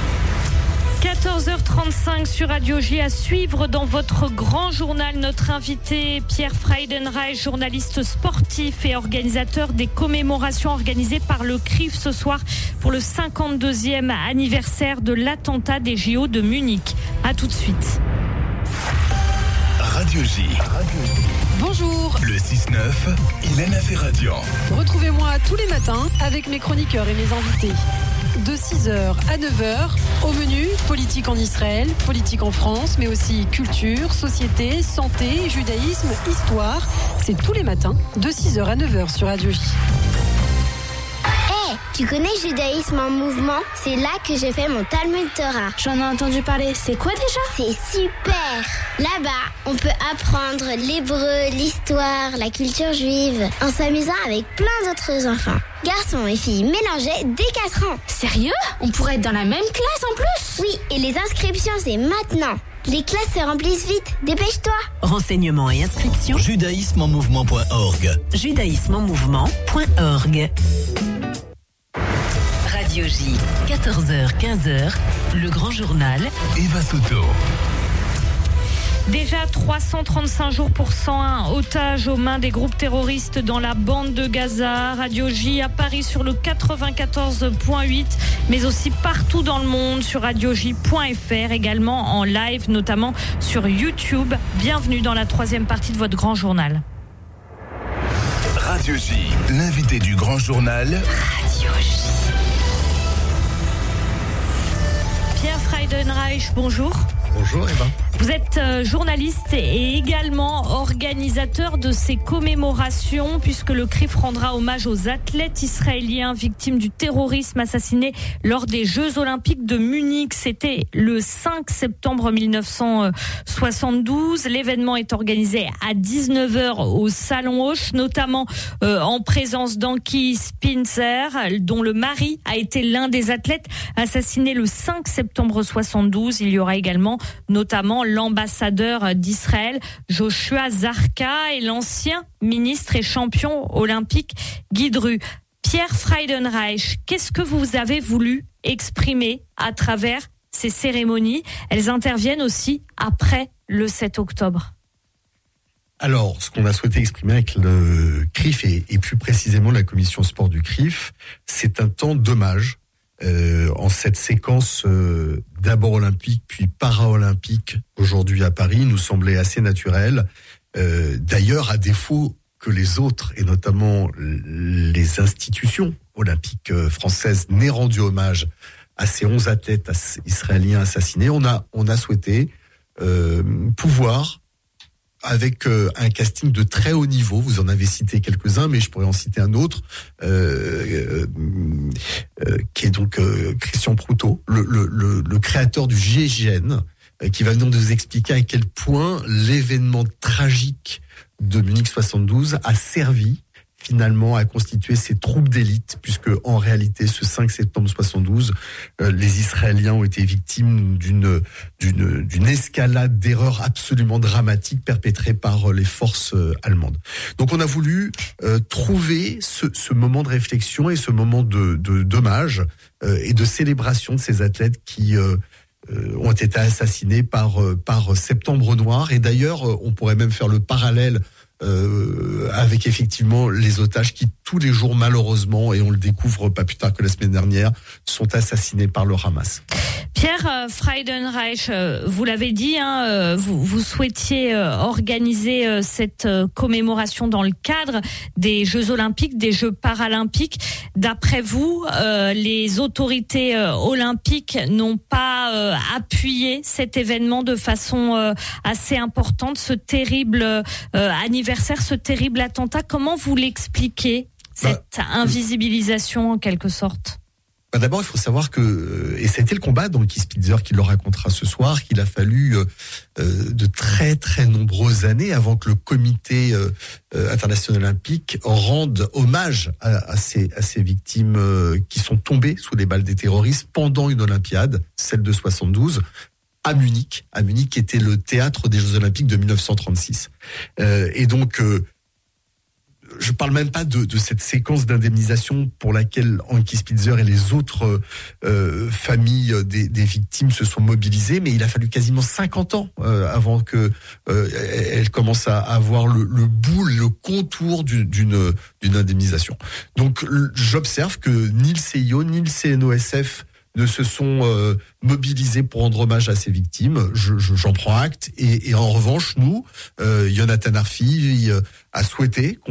[SPEAKER 1] 14h35 sur Radio J, à suivre dans votre grand journal notre invité Pierre Freudenreich, journaliste sportif et organisateur des commémorations organisées par le CRIF ce soir pour le 52e anniversaire de l'attentat des JO de Munich. À tout de suite.
[SPEAKER 10] Radio J.
[SPEAKER 18] Bonjour.
[SPEAKER 10] Le 6-9, Ilana Ferradian.
[SPEAKER 18] Retrouvez-moi tous les matins avec mes chroniqueurs et mes invités. De 6h à 9h, au menu, politique en Israël, politique en France, mais aussi culture, société, santé, judaïsme, histoire. C'est tous les matins, de 6h à 9h sur Radio J.
[SPEAKER 19] Tu connais Judaïsme en mouvement? C'est là que j'ai fait mon Talmud Torah.
[SPEAKER 20] J'en ai entendu parler. C'est quoi déjà?
[SPEAKER 19] C'est super. Là-bas, on peut apprendre l'hébreu, l'histoire, la culture juive, en s'amusant avec plein d'autres enfants. Garçons et filles mélangés dès 4 ans.
[SPEAKER 20] Sérieux? On pourrait être dans la même classe en plus?
[SPEAKER 19] Oui, et les inscriptions, c'est maintenant. Les classes se remplissent vite. Dépêche-toi.
[SPEAKER 7] Renseignements et inscriptions.
[SPEAKER 13] Judaïsmeenmouvement.org.
[SPEAKER 7] Judaïsmeenmouvement.org. Radio J, 14h, 15h, le grand journal.
[SPEAKER 10] Eva Soto.
[SPEAKER 1] Déjà 335 jours pour 101 otages aux mains des groupes terroristes dans la bande de Gaza. Radio J à Paris sur le 94.8, mais aussi partout dans le monde sur radioj.fr, également en live, notamment sur YouTube. Bienvenue dans la 3e partie de votre grand journal.
[SPEAKER 10] Radio J, l'invité du grand journal.
[SPEAKER 7] Radio J.
[SPEAKER 1] Pierre Freudenreich, bonjour.
[SPEAKER 3] Bonjour Eva.
[SPEAKER 1] Vous êtes journaliste et également organisateur de ces commémorations, puisque le CRIF rendra hommage aux athlètes israéliens victimes du terrorisme assassinés lors des Jeux Olympiques de Munich. C'était le 5 septembre 1972. L'événement est organisé à 19h au Salon Hoche, notamment en présence d'Anki Spinzer, dont le mari a été l'un des athlètes assassinés le 5 septembre 72. Il y aura également notamment l'ambassadeur d'Israël, Joshua Zarka, et l'ancien ministre et champion olympique Guy Dru. Pierre Freudenreich, qu'est-ce que vous avez voulu exprimer à travers ces cérémonies? Elles interviennent aussi après le 7 octobre.
[SPEAKER 3] Alors, ce qu'on a souhaité exprimer avec le CRIF et plus précisément la commission sport du CRIF, c'est un temps d'hommage en cette séquence d'abord olympique puis para-olympique aujourd'hui à Paris nous semblait assez naturel. D'ailleurs, à défaut que les autres, et notamment les institutions olympiques françaises, n'aient rendu hommage à ces 11 athlètes israéliens assassinés, on a souhaité pouvoir, avec un casting de très haut niveau, vous en avez cité quelques-uns, mais je pourrais en citer un autre, qui est donc Christian Proutot, le créateur du GIGN, qui va nous expliquer à quel point l'événement tragique de Munich 72 a servi finalement à constituer ces troupes d'élite, puisque en réalité, ce 5 septembre 72, les Israéliens ont été victimes d'une escalade d'erreurs absolument dramatiques perpétrées par les forces allemandes. Donc on a voulu trouver ce moment de réflexion et ce moment d'hommage et de célébration de ces athlètes qui ont été assassinés par Septembre Noir. Et d'ailleurs, on pourrait même faire le parallèle
[SPEAKER 21] avec effectivement les otages qui tous les jours malheureusement, et on le découvre pas plus tard que la semaine dernière, sont assassinés par le Hamas.
[SPEAKER 1] Pierre Freudenreich, vous l'avez dit, vous souhaitiez organiser cette commémoration dans le cadre des Jeux Olympiques, des Jeux Paralympiques. D'après vous, les autorités olympiques n'ont pas appuyé cet événement de façon assez importante, ce terrible anniversaire, ce terrible attentat. Comment vous l'expliquez, cette invisibilisation en quelque sorte ?
[SPEAKER 21] D'abord, il faut savoir que, et ça a été le combat, donc Keith Spitzer qui le racontera ce soir, qu'il a fallu de très très nombreuses années avant que le comité international olympique rende hommage à ces victimes qui sont tombées sous les balles des terroristes pendant une Olympiade, celle de 72. À Munich qui était le théâtre des Jeux Olympiques de 1936. Et donc, je parle même pas de cette séquence d'indemnisation pour laquelle Ankie Spitzer et les autres familles des victimes se sont mobilisées, mais il a fallu quasiment 50 ans avant que elle commence à avoir le bout, le contour d'une indemnisation. Donc, j'observe que ni le CIO ni le CNOSF ne se sont mobilisés pour rendre hommage à ces victimes. J'en prends acte. Et en revanche, nous, Yonatan Arfi a souhaité qu'on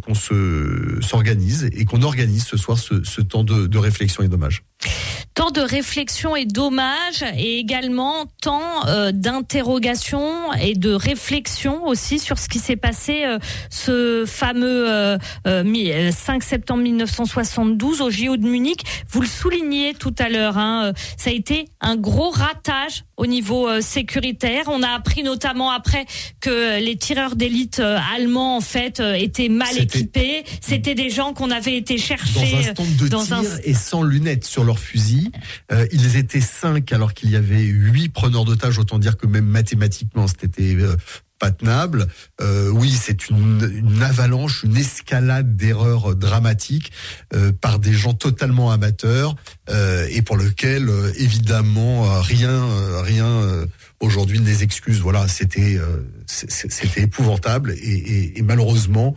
[SPEAKER 21] s'organise et qu'on organise ce soir ce temps de réflexion et d'hommage.
[SPEAKER 1] Temps de réflexion et d'hommage, et également temps d'interrogation et de réflexion aussi sur ce qui s'est passé ce fameux 5 septembre 1972 au JO de Munich. Vous le soulignez tout à l'heure, ça a été un gros ratage au niveau sécuritaire. On a appris notamment après que les tireurs d'élite allemands en fait étaient mal équipés. C'était des gens qu'on avait été chercher
[SPEAKER 21] dans un stand de tir et sans lunettes sur leur fusil. Ils étaient 5 alors qu'il y avait 8 preneurs d'otages. Autant dire que même mathématiquement c'était pas tenable. Oui, c'est une avalanche, une escalade d'erreurs dramatiques par des gens totalement amateurs et pour lequel évidemment rien aujourd'hui ne les excuse. Voilà, c'était épouvantable et malheureusement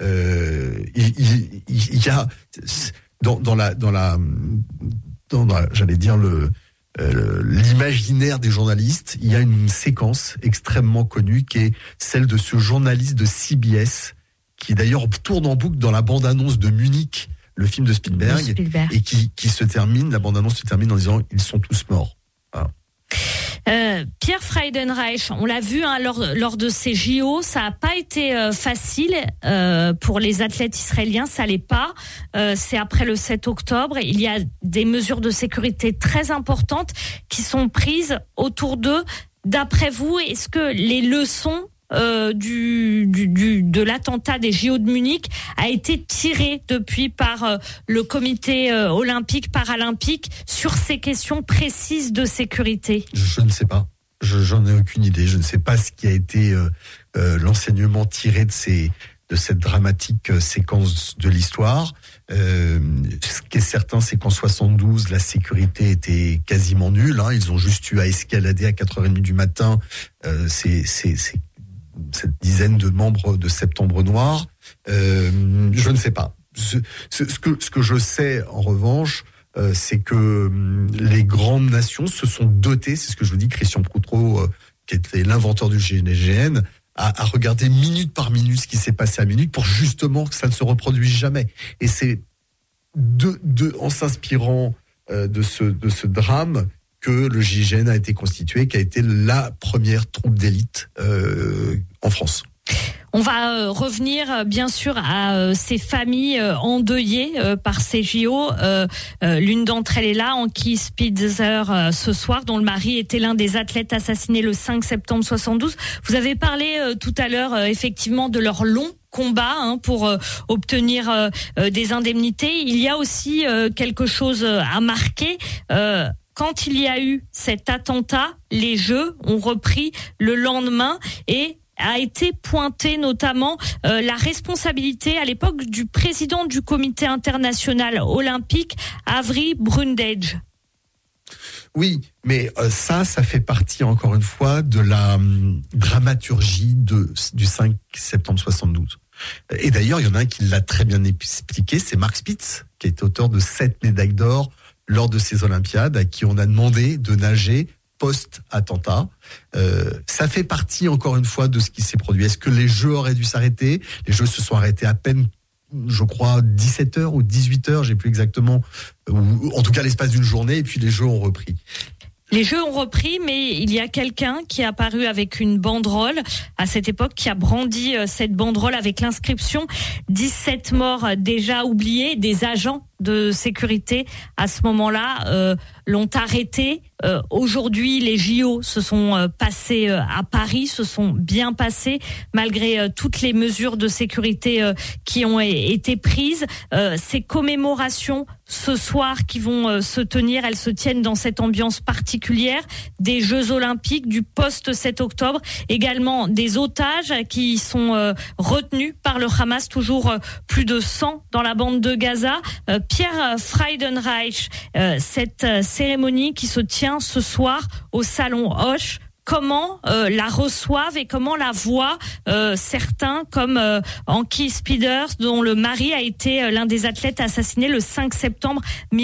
[SPEAKER 21] il y a dans j'allais dire l'imaginaire des journalistes, il y a une séquence extrêmement connue qui est celle de ce journaliste de CBS qui d'ailleurs tourne en boucle dans la bande-annonce de Munich, le film de Spielberg. Et qui se termine, la bande-annonce se termine en disant ils sont tous morts. Voilà.
[SPEAKER 1] Pierre Freudenreich, on l'a vu lors de ces JO, ça n'a pas été facile pour les athlètes israéliens, ça l'est pas. C'est après le 7 octobre, il y a des mesures de sécurité très importantes qui sont prises autour d'eux. D'après vous, est-ce que les leçons de l'attentat des JO de Munich a été tiré depuis par le comité olympique paralympique sur ces questions précises de sécurité?
[SPEAKER 21] Je ne sais pas. J'en ai aucune idée. Je ne sais pas ce qui a été l'enseignement tiré de cette dramatique séquence de l'histoire. Ce qui est certain, c'est qu'en 72, la sécurité était quasiment nulle. Ils ont juste eu à escalader à 4h30 du matin cette dizaine de membres de Septembre Noir. Je ne sais pas. Ce que je sais, en revanche, c'est que les grandes nations se sont dotées, c'est ce que je vous dis, Christian Proutreau, qui était l'inventeur du GIGN, a regardé minute par minute ce qui s'est passé à Munich pour justement que ça ne se reproduise jamais. Et c'est en s'inspirant de ce drame que le GIGN a été constitué, qui a été la première troupe d'élite en France.
[SPEAKER 1] On va revenir bien sûr à ces familles endeuillées par ces JO. L'une d'entre elles est là, Ankie Spitzer, ce soir, dont le mari était l'un des athlètes assassinés le 5 septembre 72. Vous avez parlé tout à l'heure effectivement de leur long combat pour obtenir des indemnités. Il y a aussi quelque chose à marquer. Quand il y a eu cet attentat, les Jeux ont repris le lendemain et a été pointée notamment la responsabilité à l'époque du président du comité international olympique, Avery Brundage.
[SPEAKER 21] Oui, mais ça fait partie encore une fois de la dramaturgie du 5 septembre 72. Et d'ailleurs, il y en a un qui l'a très bien expliqué, c'est Mark Spitz, qui est auteur de 7 médailles d'or lors de ces Olympiades, à qui on a demandé de nager post-attentat. Ça fait partie, encore une fois, de ce qui s'est produit. Est-ce que les Jeux auraient dû s'arrêter ? Les Jeux se sont arrêtés à peine, je crois, 17h ou 18h, j'ai plus exactement, ou en tout cas l'espace d'une journée, et puis les Jeux ont repris.
[SPEAKER 1] Les Jeux ont repris, mais il y a quelqu'un qui est apparu avec une banderole à cette époque, qui a brandi cette banderole avec l'inscription 17 morts déjà oubliés. Des agents de sécurité à ce moment-là l'ont arrêté. Aujourd'hui, les JO se sont passés à Paris, se sont bien passés malgré toutes les mesures de sécurité qui ont été prises. Ces commémorations ce soir qui vont se tenir, elles se tiennent dans cette ambiance particulière des Jeux Olympiques, du post-7 octobre, également des otages qui sont retenus par le Hamas, toujours plus de 100 dans la bande de Gaza. Pierre Friedenreich, cette cérémonie qui se tient ce soir au Salon Hoche, comment la reçoivent et comment la voient certains comme Anki Speeders, dont le mari a été l'un des athlètes assassinés le 5 septembre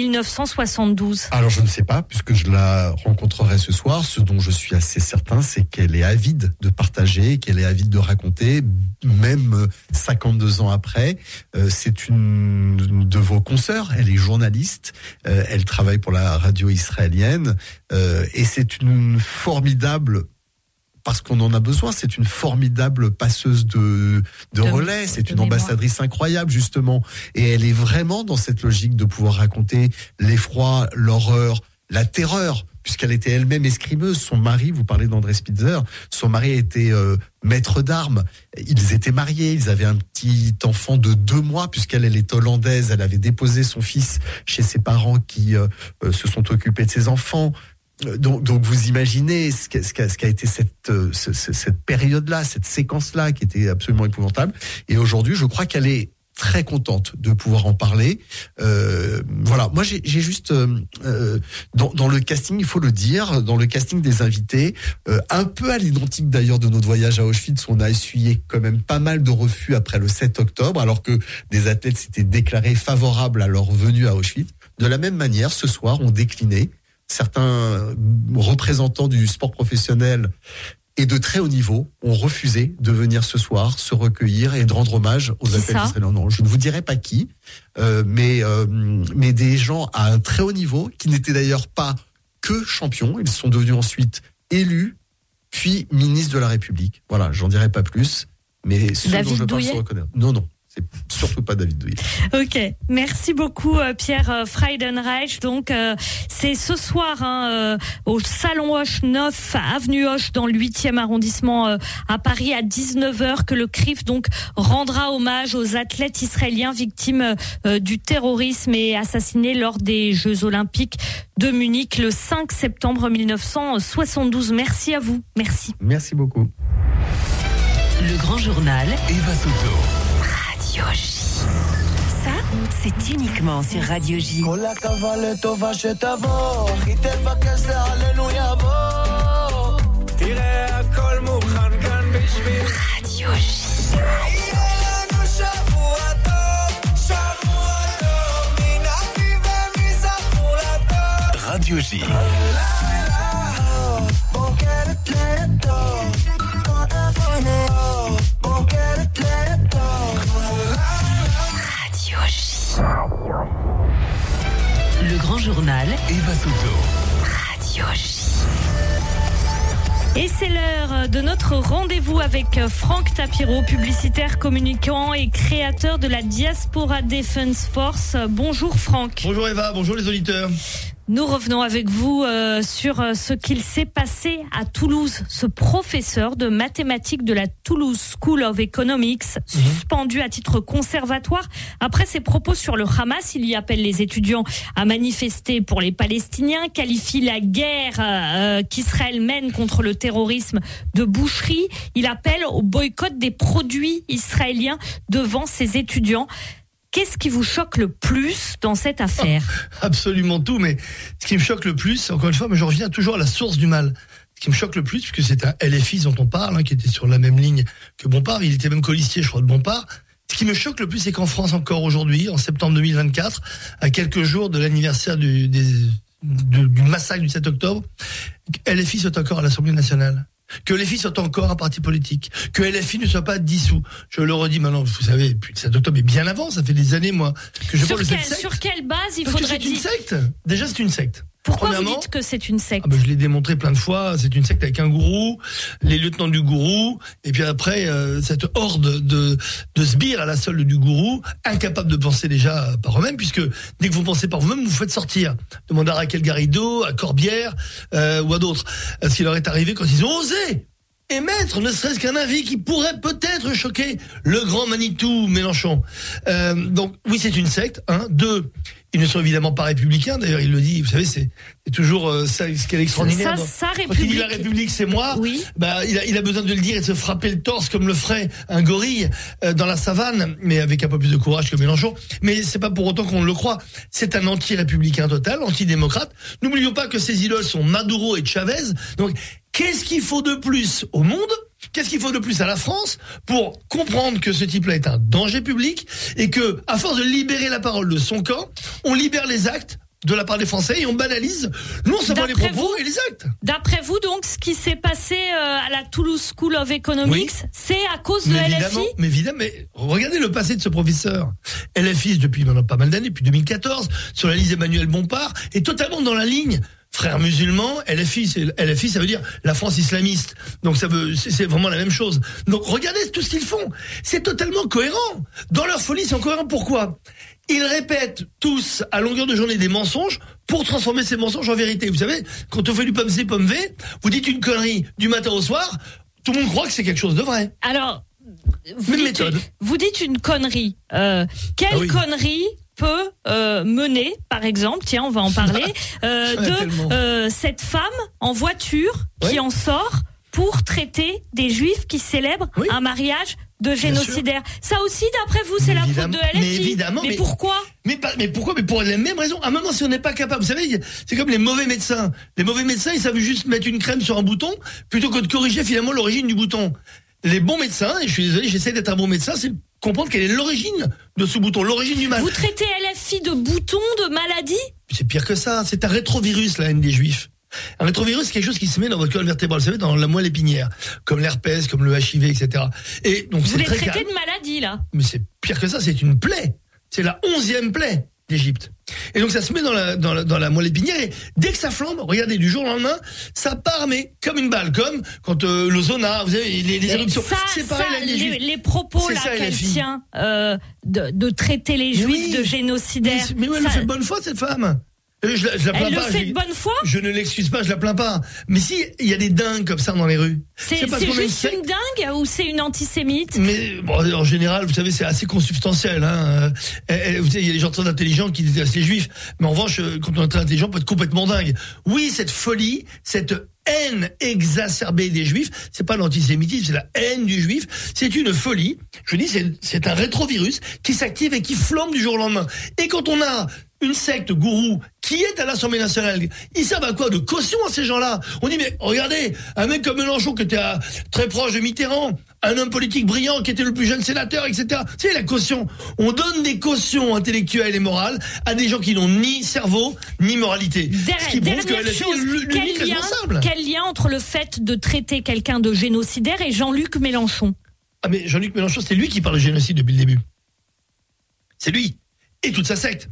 [SPEAKER 1] 1972.
[SPEAKER 21] Alors je ne sais pas, puisque je la rencontrerai ce soir. Ce dont je suis assez certain, c'est qu'elle est avide de partager, qu'elle est avide de raconter, même 52 ans après. C'est une de vos consoeurs, elle est journaliste, elle travaille pour la radio israélienne, et c'est une formidable, parce qu'on en a besoin, c'est une formidable passeuse de relais, c'est une ambassadrice incroyable justement, et elle est vraiment dans cette logique de pouvoir raconter l'effroi, l'horreur, la terreur, puisqu'elle était elle-même escrimeuse. Son mari, vous parlez d'André Spitzer, son mari était maître d'armes, ils étaient mariés, ils avaient un petit enfant de 2 mois, puisqu'elle est hollandaise, elle avait déposé son fils chez ses parents qui se sont occupés de ses enfants. Donc vous imaginez ce qu'a été cette période-là, cette séquence-là qui était absolument épouvantable. Et aujourd'hui, je crois qu'elle est très contente de pouvoir en parler. Voilà, moi j'ai juste dans le casting, il faut le dire, dans le casting des invités, un peu à l'identique d'ailleurs de notre voyage à Auschwitz, on a essuyé quand même pas mal de refus après le 7 octobre, alors que des athlètes s'étaient déclarés favorables à leur venue à Auschwitz. De la même manière, ce soir, on déclinait. Certains représentants du sport professionnel et de très haut niveau ont refusé de venir ce soir se recueillir et de rendre hommage aux athlètes israéliens. Non, je ne vous dirai pas qui, mais des gens à un très haut niveau qui n'étaient d'ailleurs pas que champions. Ils sont devenus ensuite élus, puis ministres de la République. Voilà, j'en dirai pas plus, mais ceux dont je parle se reconnaître. Non. C'est surtout pas David Douillet.
[SPEAKER 1] Ok, merci beaucoup Pierre Friedenreich. Donc c'est ce soir au Salon Hoche 9, avenue Hoche, dans le 8e arrondissement à Paris, à 19h, que le CRIF donc rendra hommage aux athlètes israéliens victimes du terrorisme et assassinés lors des Jeux Olympiques de Munich le 5 septembre 1972. Merci à vous. Merci.
[SPEAKER 21] Merci beaucoup.
[SPEAKER 7] Le Grand Journal.
[SPEAKER 10] Eva Soto.
[SPEAKER 7] Radio J. Ça, c'est uniquement sur Radio J.
[SPEAKER 4] Radio
[SPEAKER 7] J.
[SPEAKER 10] Radio J.
[SPEAKER 7] Radio J. Le Grand Journal.
[SPEAKER 10] Eva Soto.
[SPEAKER 7] Radio J.
[SPEAKER 1] Et c'est l'heure de notre rendez-vous avec Franck Tapiro, publicitaire, communicant et créateur de la Diaspora Defense Force. Bonjour Franck.
[SPEAKER 22] Bonjour Eva, bonjour les auditeurs.
[SPEAKER 1] Nous revenons avec vous sur ce qu'il s'est passé à Toulouse. Ce professeur de mathématiques de la Toulouse School of Economics, suspendu à titre conservatoire après ses propos sur le Hamas. Il y appelle les étudiants à manifester pour les Palestiniens, qualifie la guerre qu'Israël mène contre le terrorisme de boucherie. Il appelle au boycott des produits israéliens devant ses étudiants. Qu'est-ce qui vous choque le plus dans cette affaire ?
[SPEAKER 4] Absolument tout, mais ce qui me choque le plus, encore une fois, mais je reviens toujours à la source du mal. Ce qui me choque le plus, puisque c'est un LFI dont on parle, qui était sur la même ligne que Bompard, il était même colistier, je crois, de Bompard. Ce qui me choque le plus, c'est qu'en France, encore aujourd'hui, en septembre 2024, à quelques jours de l'anniversaire du massacre du 7 octobre, LFI soit encore à l'Assemblée nationale. Que LFI soit encore un parti politique, que LFI ne soit pas dissous. Je le redis maintenant, vous savez, depuis le 7 octobre, mais bien avant, ça fait des années, moi, que je parle de cette secte.
[SPEAKER 1] Sur quelle base il
[SPEAKER 4] Parce
[SPEAKER 1] faudrait
[SPEAKER 4] que c'est une
[SPEAKER 1] dire
[SPEAKER 4] secte. Déjà, c'est une secte.
[SPEAKER 1] Pourquoi vous dites que c'est une secte ?
[SPEAKER 4] Je l'ai démontré plein de fois, c'est une secte avec un gourou, les lieutenants du gourou, et puis après, cette horde de sbires à la solde du gourou, incapables de penser déjà par eux-mêmes, puisque dès que vous pensez par vous-même, vous faites sortir. Demandez à Raquel Garrido, à Corbière, ou à d'autres. Ce qui leur est arrivé quand ils ont osé émettre ne serait-ce qu'un avis qui pourrait peut-être choquer le grand Manitou Mélenchon. Donc oui, c'est une secte. 2, ils ne sont évidemment pas républicains. D'ailleurs, il le dit. Vous savez, c'est toujours ça, ce qui est extraordinaire. Quand il dit la République, c'est moi.
[SPEAKER 1] Oui.
[SPEAKER 4] Il a besoin de le dire et de se frapper le torse comme le ferait un gorille dans la savane, mais avec un peu plus de courage que Mélenchon. Mais c'est pas pour autant qu'on le croit. C'est un anti-républicain total, anti-démocrate. N'oublions pas que ses idoles sont Maduro et Chavez. Donc qu'est-ce qu'il faut de plus au monde ? Qu'est-ce qu'il faut de plus à la France pour comprendre que ce type-là est un danger public et que, à force de libérer la parole de son camp, on libère les actes de la part des Français et on banalise non seulement les propos et les actes.
[SPEAKER 1] D'après vous, donc, ce qui s'est passé à la Toulouse School of Economics, c'est à cause de LFI ?
[SPEAKER 4] Mais évidemment, mais regardez le passé de ce professeur. LFI, depuis maintenant pas mal d'années, depuis 2014, sur la liste d'Emmanuel Bompard, est totalement dans la ligne. Frères musulmans, LFI, ça veut dire la France islamiste. Donc c'est vraiment la même chose. Donc regardez tout ce qu'ils font. C'est totalement cohérent. Dans leur folie, c'est cohérent. Pourquoi ? Ils répètent tous à longueur de journée des mensonges pour transformer ces mensonges en vérité. Vous savez, quand on fait du pomme C, pomme V, vous dites une connerie du matin au soir, tout le monde croit que c'est quelque chose de vrai.
[SPEAKER 1] Alors, vous dites une connerie. Quelle connerie peut mener, par exemple, tiens, on va en parler, cette femme en voiture qui en sort pour traiter des juifs qui célèbrent un mariage de génocidaires. Ça aussi, d'après vous, c'est la faute de LFI.
[SPEAKER 4] Mais évidemment.
[SPEAKER 1] Mais pourquoi ?
[SPEAKER 4] Mais pourquoi ? Mais pour les mêmes raisons. À un moment, si on n'est pas capable, vous savez, c'est comme les mauvais médecins. Les mauvais médecins, ils savent juste mettre une crème sur un bouton plutôt que de corriger finalement l'origine du bouton. Les bons médecins, et je suis désolé, j'essaie d'être un bon médecin, c'est comprendre quelle est l'origine de ce bouton, l'origine du mal.
[SPEAKER 1] Vous traitez LFI de bouton, de maladie ?
[SPEAKER 4] C'est pire que ça, c'est un rétrovirus, la haine des juifs. Un rétrovirus, c'est quelque chose qui se met dans votre colonne vertébrale, vous savez, dans la moelle épinière, comme l'herpès, comme le HIV, etc. Et donc
[SPEAKER 1] vous les traitez de maladie, là ?
[SPEAKER 4] Mais c'est pire que ça, c'est une plaie. C'est la 11e plaie d'Égypte. Et donc ça se met dans la moelle épinière et dès que ça flambe, regardez, du jour au lendemain, ça part mais comme une balle, comme quand le zona, vous savez, les éruptions. C'est pareil,
[SPEAKER 1] les propos là qu'elle tient de traiter les juifs de génocidaires.
[SPEAKER 4] Mais elle le fait de bonne foi, cette femme. Je la plains
[SPEAKER 1] elle
[SPEAKER 4] pas.
[SPEAKER 1] Le fait de bonne foi ?
[SPEAKER 4] Je ne l'excuse pas, je la plains pas. Mais si il y a des dingues comme ça dans les rues,
[SPEAKER 1] c'est juste une dingue ou c'est une antisémite ?
[SPEAKER 4] Mais bon, en général, vous savez, c'est assez consubstantiel. Vous savez, il y a des gens très intelligents qui détestent les juifs, mais en revanche, quand on est très intelligent, on peut être complètement dingue. Oui, cette folie, cette haine exacerbée des juifs, c'est pas l'antisémitisme, c'est la haine du juif, c'est une folie. Je dis, c'est un rétrovirus qui s'active et qui flambe du jour au lendemain. Et quand on a une secte gourou qui est à l'Assemblée nationale, ils servent à quoi ? De caution à ces gens-là. On dit, mais regardez, un mec comme Mélenchon qui était très proche de Mitterrand, un homme politique brillant qui était le plus jeune sénateur, etc. C'est la caution. On donne des cautions intellectuelles et morales à des gens qui n'ont ni cerveau, ni moralité. Ce qui prouve que LFI est l'unique responsable.
[SPEAKER 1] Quel lien entre le fait de traiter quelqu'un de génocidaire et Jean-Luc Mélenchon ?
[SPEAKER 4] Ah mais Jean-Luc Mélenchon, c'est lui qui parle de génocide depuis le début. C'est lui. Et toute sa secte.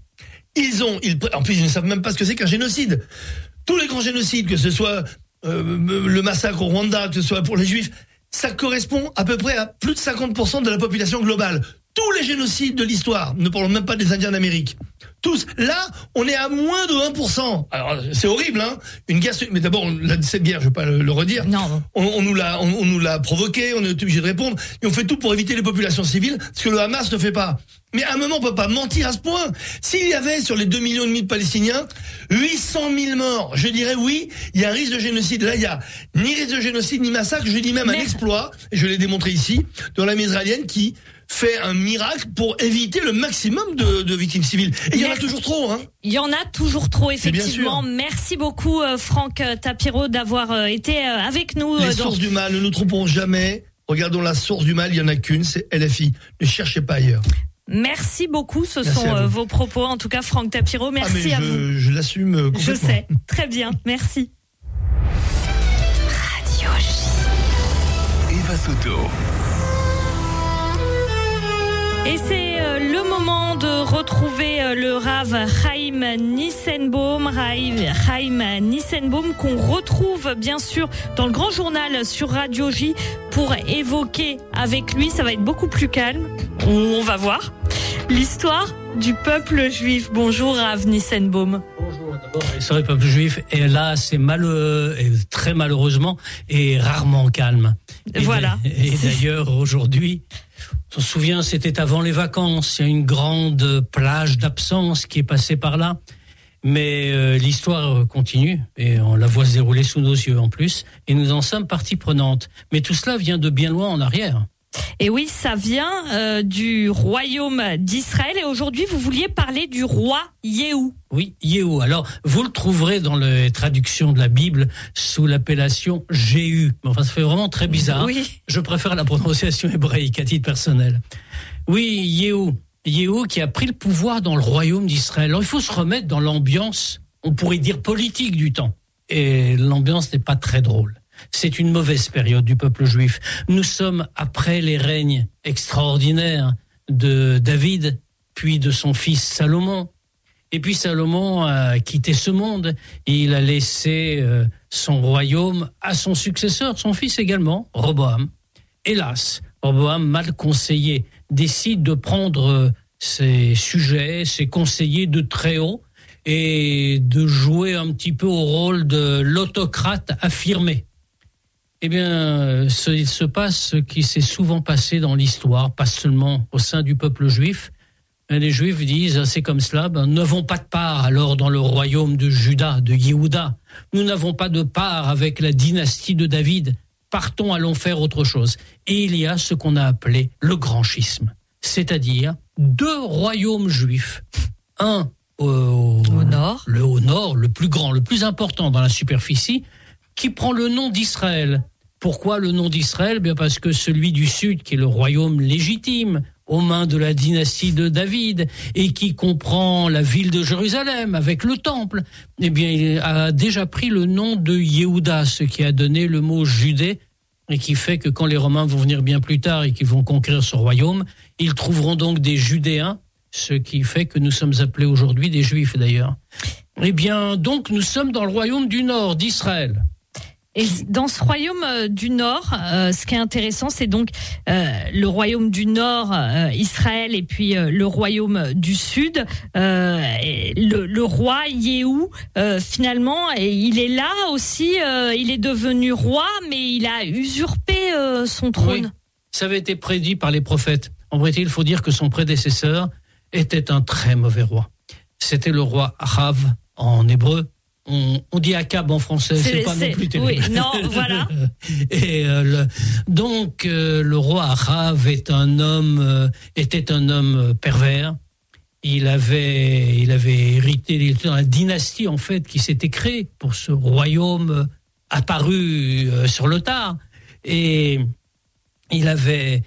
[SPEAKER 4] En plus, ils ne savent même pas ce que c'est qu'un génocide. Tous les grands génocides, que ce soit le massacre au Rwanda, que ce soit pour les Juifs, ça correspond à peu près à plus de 50% de la population globale. Tous les génocides de l'histoire, ne parlons même pas des Indiens d'Amérique. Tous. Là, on est à moins de 1%. Alors, c'est horrible, hein. Une guerre, mais d'abord, cette guerre, je vais pas le redire.
[SPEAKER 1] Non.
[SPEAKER 4] On nous l'a provoqué, on est obligé de répondre, et on fait tout pour éviter les populations civiles, ce que le Hamas ne fait pas. Mais à un moment, on peut pas mentir à ce point. S'il y avait, sur les 2,5 millions de Palestiniens, 800 000 morts, je dirais oui, il y a un risque de génocide. Là, il y a ni risque de génocide, ni massacre, je dis même un exploit, et je l'ai démontré ici, de l'armée israélienne qui fait un miracle pour éviter le maximum de victimes civiles. Et il y en a toujours trop, hein.
[SPEAKER 1] Il y en a toujours trop, effectivement. Merci beaucoup, Franck Tapiro, d'avoir été avec nous.
[SPEAKER 4] Les sources du mal, ne nous trompons jamais. Regardons la source du mal, il n'y en a qu'une, c'est LFI. Ne cherchez pas ailleurs.
[SPEAKER 1] Merci beaucoup, ce sont vos propos. En tout cas, Franck Tapiro, merci à vous.
[SPEAKER 4] Je l'assume complètement.
[SPEAKER 1] Je sais, très bien, merci.
[SPEAKER 12] Radio J.
[SPEAKER 10] Eva Soto.
[SPEAKER 1] Et c'est le moment de retrouver le Rav Chaim Nissenbaum. Chaim Nissenbaum qu'on retrouve bien sûr dans le grand journal sur Radio J pour évoquer avec lui, ça va être beaucoup plus calme, on va voir, l'histoire du peuple juif. Bonjour Rav Nissenbaum.
[SPEAKER 5] Bonjour, d'abord l'histoire du peuple juif est là, c'est malheureux, et très malheureusement, et rarement calme.
[SPEAKER 1] Voilà.
[SPEAKER 5] Et d'ailleurs aujourd'hui, on se souvient, c'était avant les vacances, il y a une grande plage d'absence qui est passée par là. Mais l'histoire continue et on la voit se dérouler sous nos yeux en plus. Et nous en sommes partie prenante. Mais tout cela vient de bien loin en arrière.
[SPEAKER 1] Et oui, ça vient du royaume d'Israël. Et aujourd'hui, vous vouliez parler du roi Yehou.
[SPEAKER 5] Oui, Yehou. Alors, vous le trouverez dans les traductions de la Bible sous l'appellation Jéhu. Enfin, ça fait vraiment très bizarre.
[SPEAKER 1] Oui.
[SPEAKER 5] Je préfère la prononciation hébraïque à titre personnel. Oui, Yehou. Yehou qui a pris le pouvoir dans le royaume d'Israël. Alors, il faut se remettre dans l'ambiance, on pourrait dire politique du temps. Et l'ambiance n'est pas très drôle. C'est une mauvaise période du peuple juif. Nous sommes après les règnes extraordinaires de David, puis de son fils Salomon. Et puis Salomon a quitté ce monde et il a laissé son royaume à son successeur, son fils également, Roboam. Hélas, Roboam, mal conseillé, décide de prendre ses sujets, ses conseillers de très haut et de jouer un petit peu au rôle de l'autocrate affirmé. Eh bien, il se passe ce qui s'est souvent passé dans l'histoire, pas seulement au sein du peuple juif. Les Juifs disent, c'est comme cela, nous n'avons pas de part alors dans le royaume de Juda, de Yehuda. Nous n'avons pas de part avec la dynastie de David. Partons, allons faire autre chose. Et il y a ce qu'on a appelé le grand schisme, c'est-à-dire deux royaumes juifs. Un au nord, le plus grand, le plus important dans la superficie, qui prend le nom d'Israël. Pourquoi le nom d'Israël ? Bien parce que celui du sud, qui est le royaume légitime, aux mains de la dynastie de David, et qui comprend la ville de Jérusalem avec le temple, eh bien, il a déjà pris le nom de Yehuda, ce qui a donné le mot Judée, et qui fait que quand les Romains vont venir bien plus tard et qu'ils vont conquérir ce royaume, ils trouveront donc des Judéens, ce qui fait que nous sommes appelés aujourd'hui des Juifs d'ailleurs. Eh bien, donc, nous sommes dans le royaume du nord d'Israël.
[SPEAKER 1] Et dans ce royaume du Nord, ce qui est intéressant, c'est donc le royaume du Nord, Israël, et puis le royaume du Sud. Le roi Yehou, finalement, il est là aussi, il est devenu roi, mais il a usurpé son trône.
[SPEAKER 5] Oui, ça avait été prédit par les prophètes. En vérité, il faut dire que son prédécesseur était un très mauvais roi. C'était le roi Achav en hébreu. On dit Akab en français, c'est pas non plus terrible.
[SPEAKER 1] Oui, non, voilà.
[SPEAKER 5] Et donc le roi Achav était un homme pervers. Il avait hérité de la dynastie en fait qui s'était créée pour ce royaume apparu sur le tard. Et il avait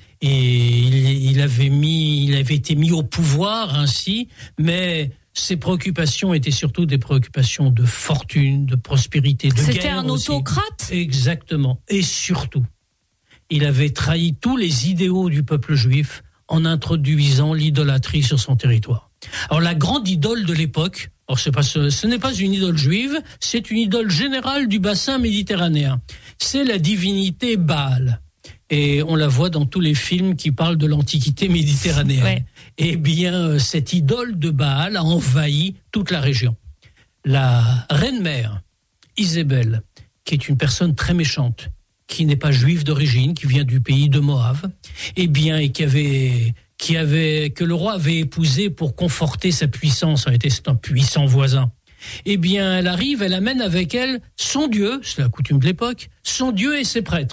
[SPEAKER 5] été mis au pouvoir ainsi, mais ses préoccupations étaient surtout des préoccupations de fortune, de prospérité, de guerre.
[SPEAKER 1] C'était un autocrate ?
[SPEAKER 5] Exactement. Et surtout, il avait trahi tous les idéaux du peuple juif en introduisant l'idolâtrie sur son territoire. Alors la grande idole de l'époque, ce n'est pas une idole juive, c'est une idole générale du bassin méditerranéen. C'est la divinité Baal. Et on la voit dans tous les films qui parlent de l'Antiquité méditerranéenne. Ouais. Eh bien, cette idole de Baal a envahi toute la région. La reine-mère, Isabelle, qui est une personne très méchante, qui n'est pas juive d'origine, qui vient du pays de Moab, eh bien, et que le roi avait épousé pour conforter sa puissance, c'est un puissant voisin. Eh bien, elle amène avec elle son Dieu, c'est la coutume de l'époque, son Dieu et ses prêtres.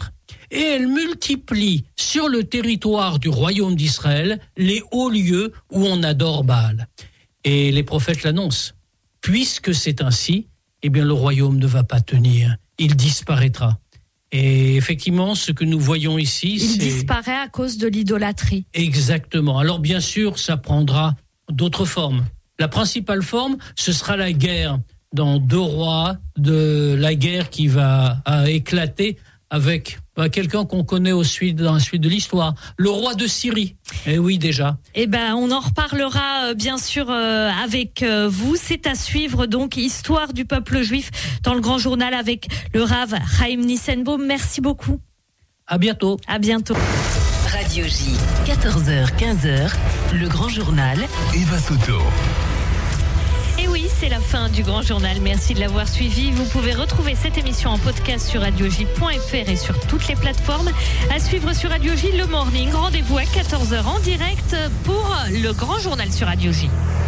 [SPEAKER 5] et elle multiplie sur le territoire du royaume d'Israël les hauts lieux où on adore Baal. Et les prophètes l'annoncent. Puisque c'est ainsi, eh bien le royaume ne va pas tenir, il disparaîtra. Et effectivement, ce que nous voyons ici,
[SPEAKER 1] il disparaît à cause de l'idolâtrie.
[SPEAKER 5] Exactement. Alors bien sûr, ça prendra d'autres formes. La principale forme, ce sera la guerre dans 2 rois, de la guerre qui va éclater avec quelqu'un qu'on connaît dans la suite de l'histoire, le roi de Syrie. Eh oui, déjà.
[SPEAKER 1] Eh ben, on en reparlera bien sûr avec vous. C'est à suivre donc, Histoire du peuple juif dans le Grand Journal avec le Rav Chaim Nissenbaum. Merci beaucoup.
[SPEAKER 5] À bientôt.
[SPEAKER 1] À bientôt.
[SPEAKER 7] Radio J, 14h, 15h, le Grand Journal.
[SPEAKER 10] Eva Soto.
[SPEAKER 1] Et oui, c'est la fin du Grand Journal. Merci de l'avoir suivi. Vous pouvez retrouver cette émission en podcast sur radioj.fr et sur toutes les plateformes. À suivre sur Radio J, le morning. Rendez-vous à 14h en direct pour le Grand Journal sur Radio J.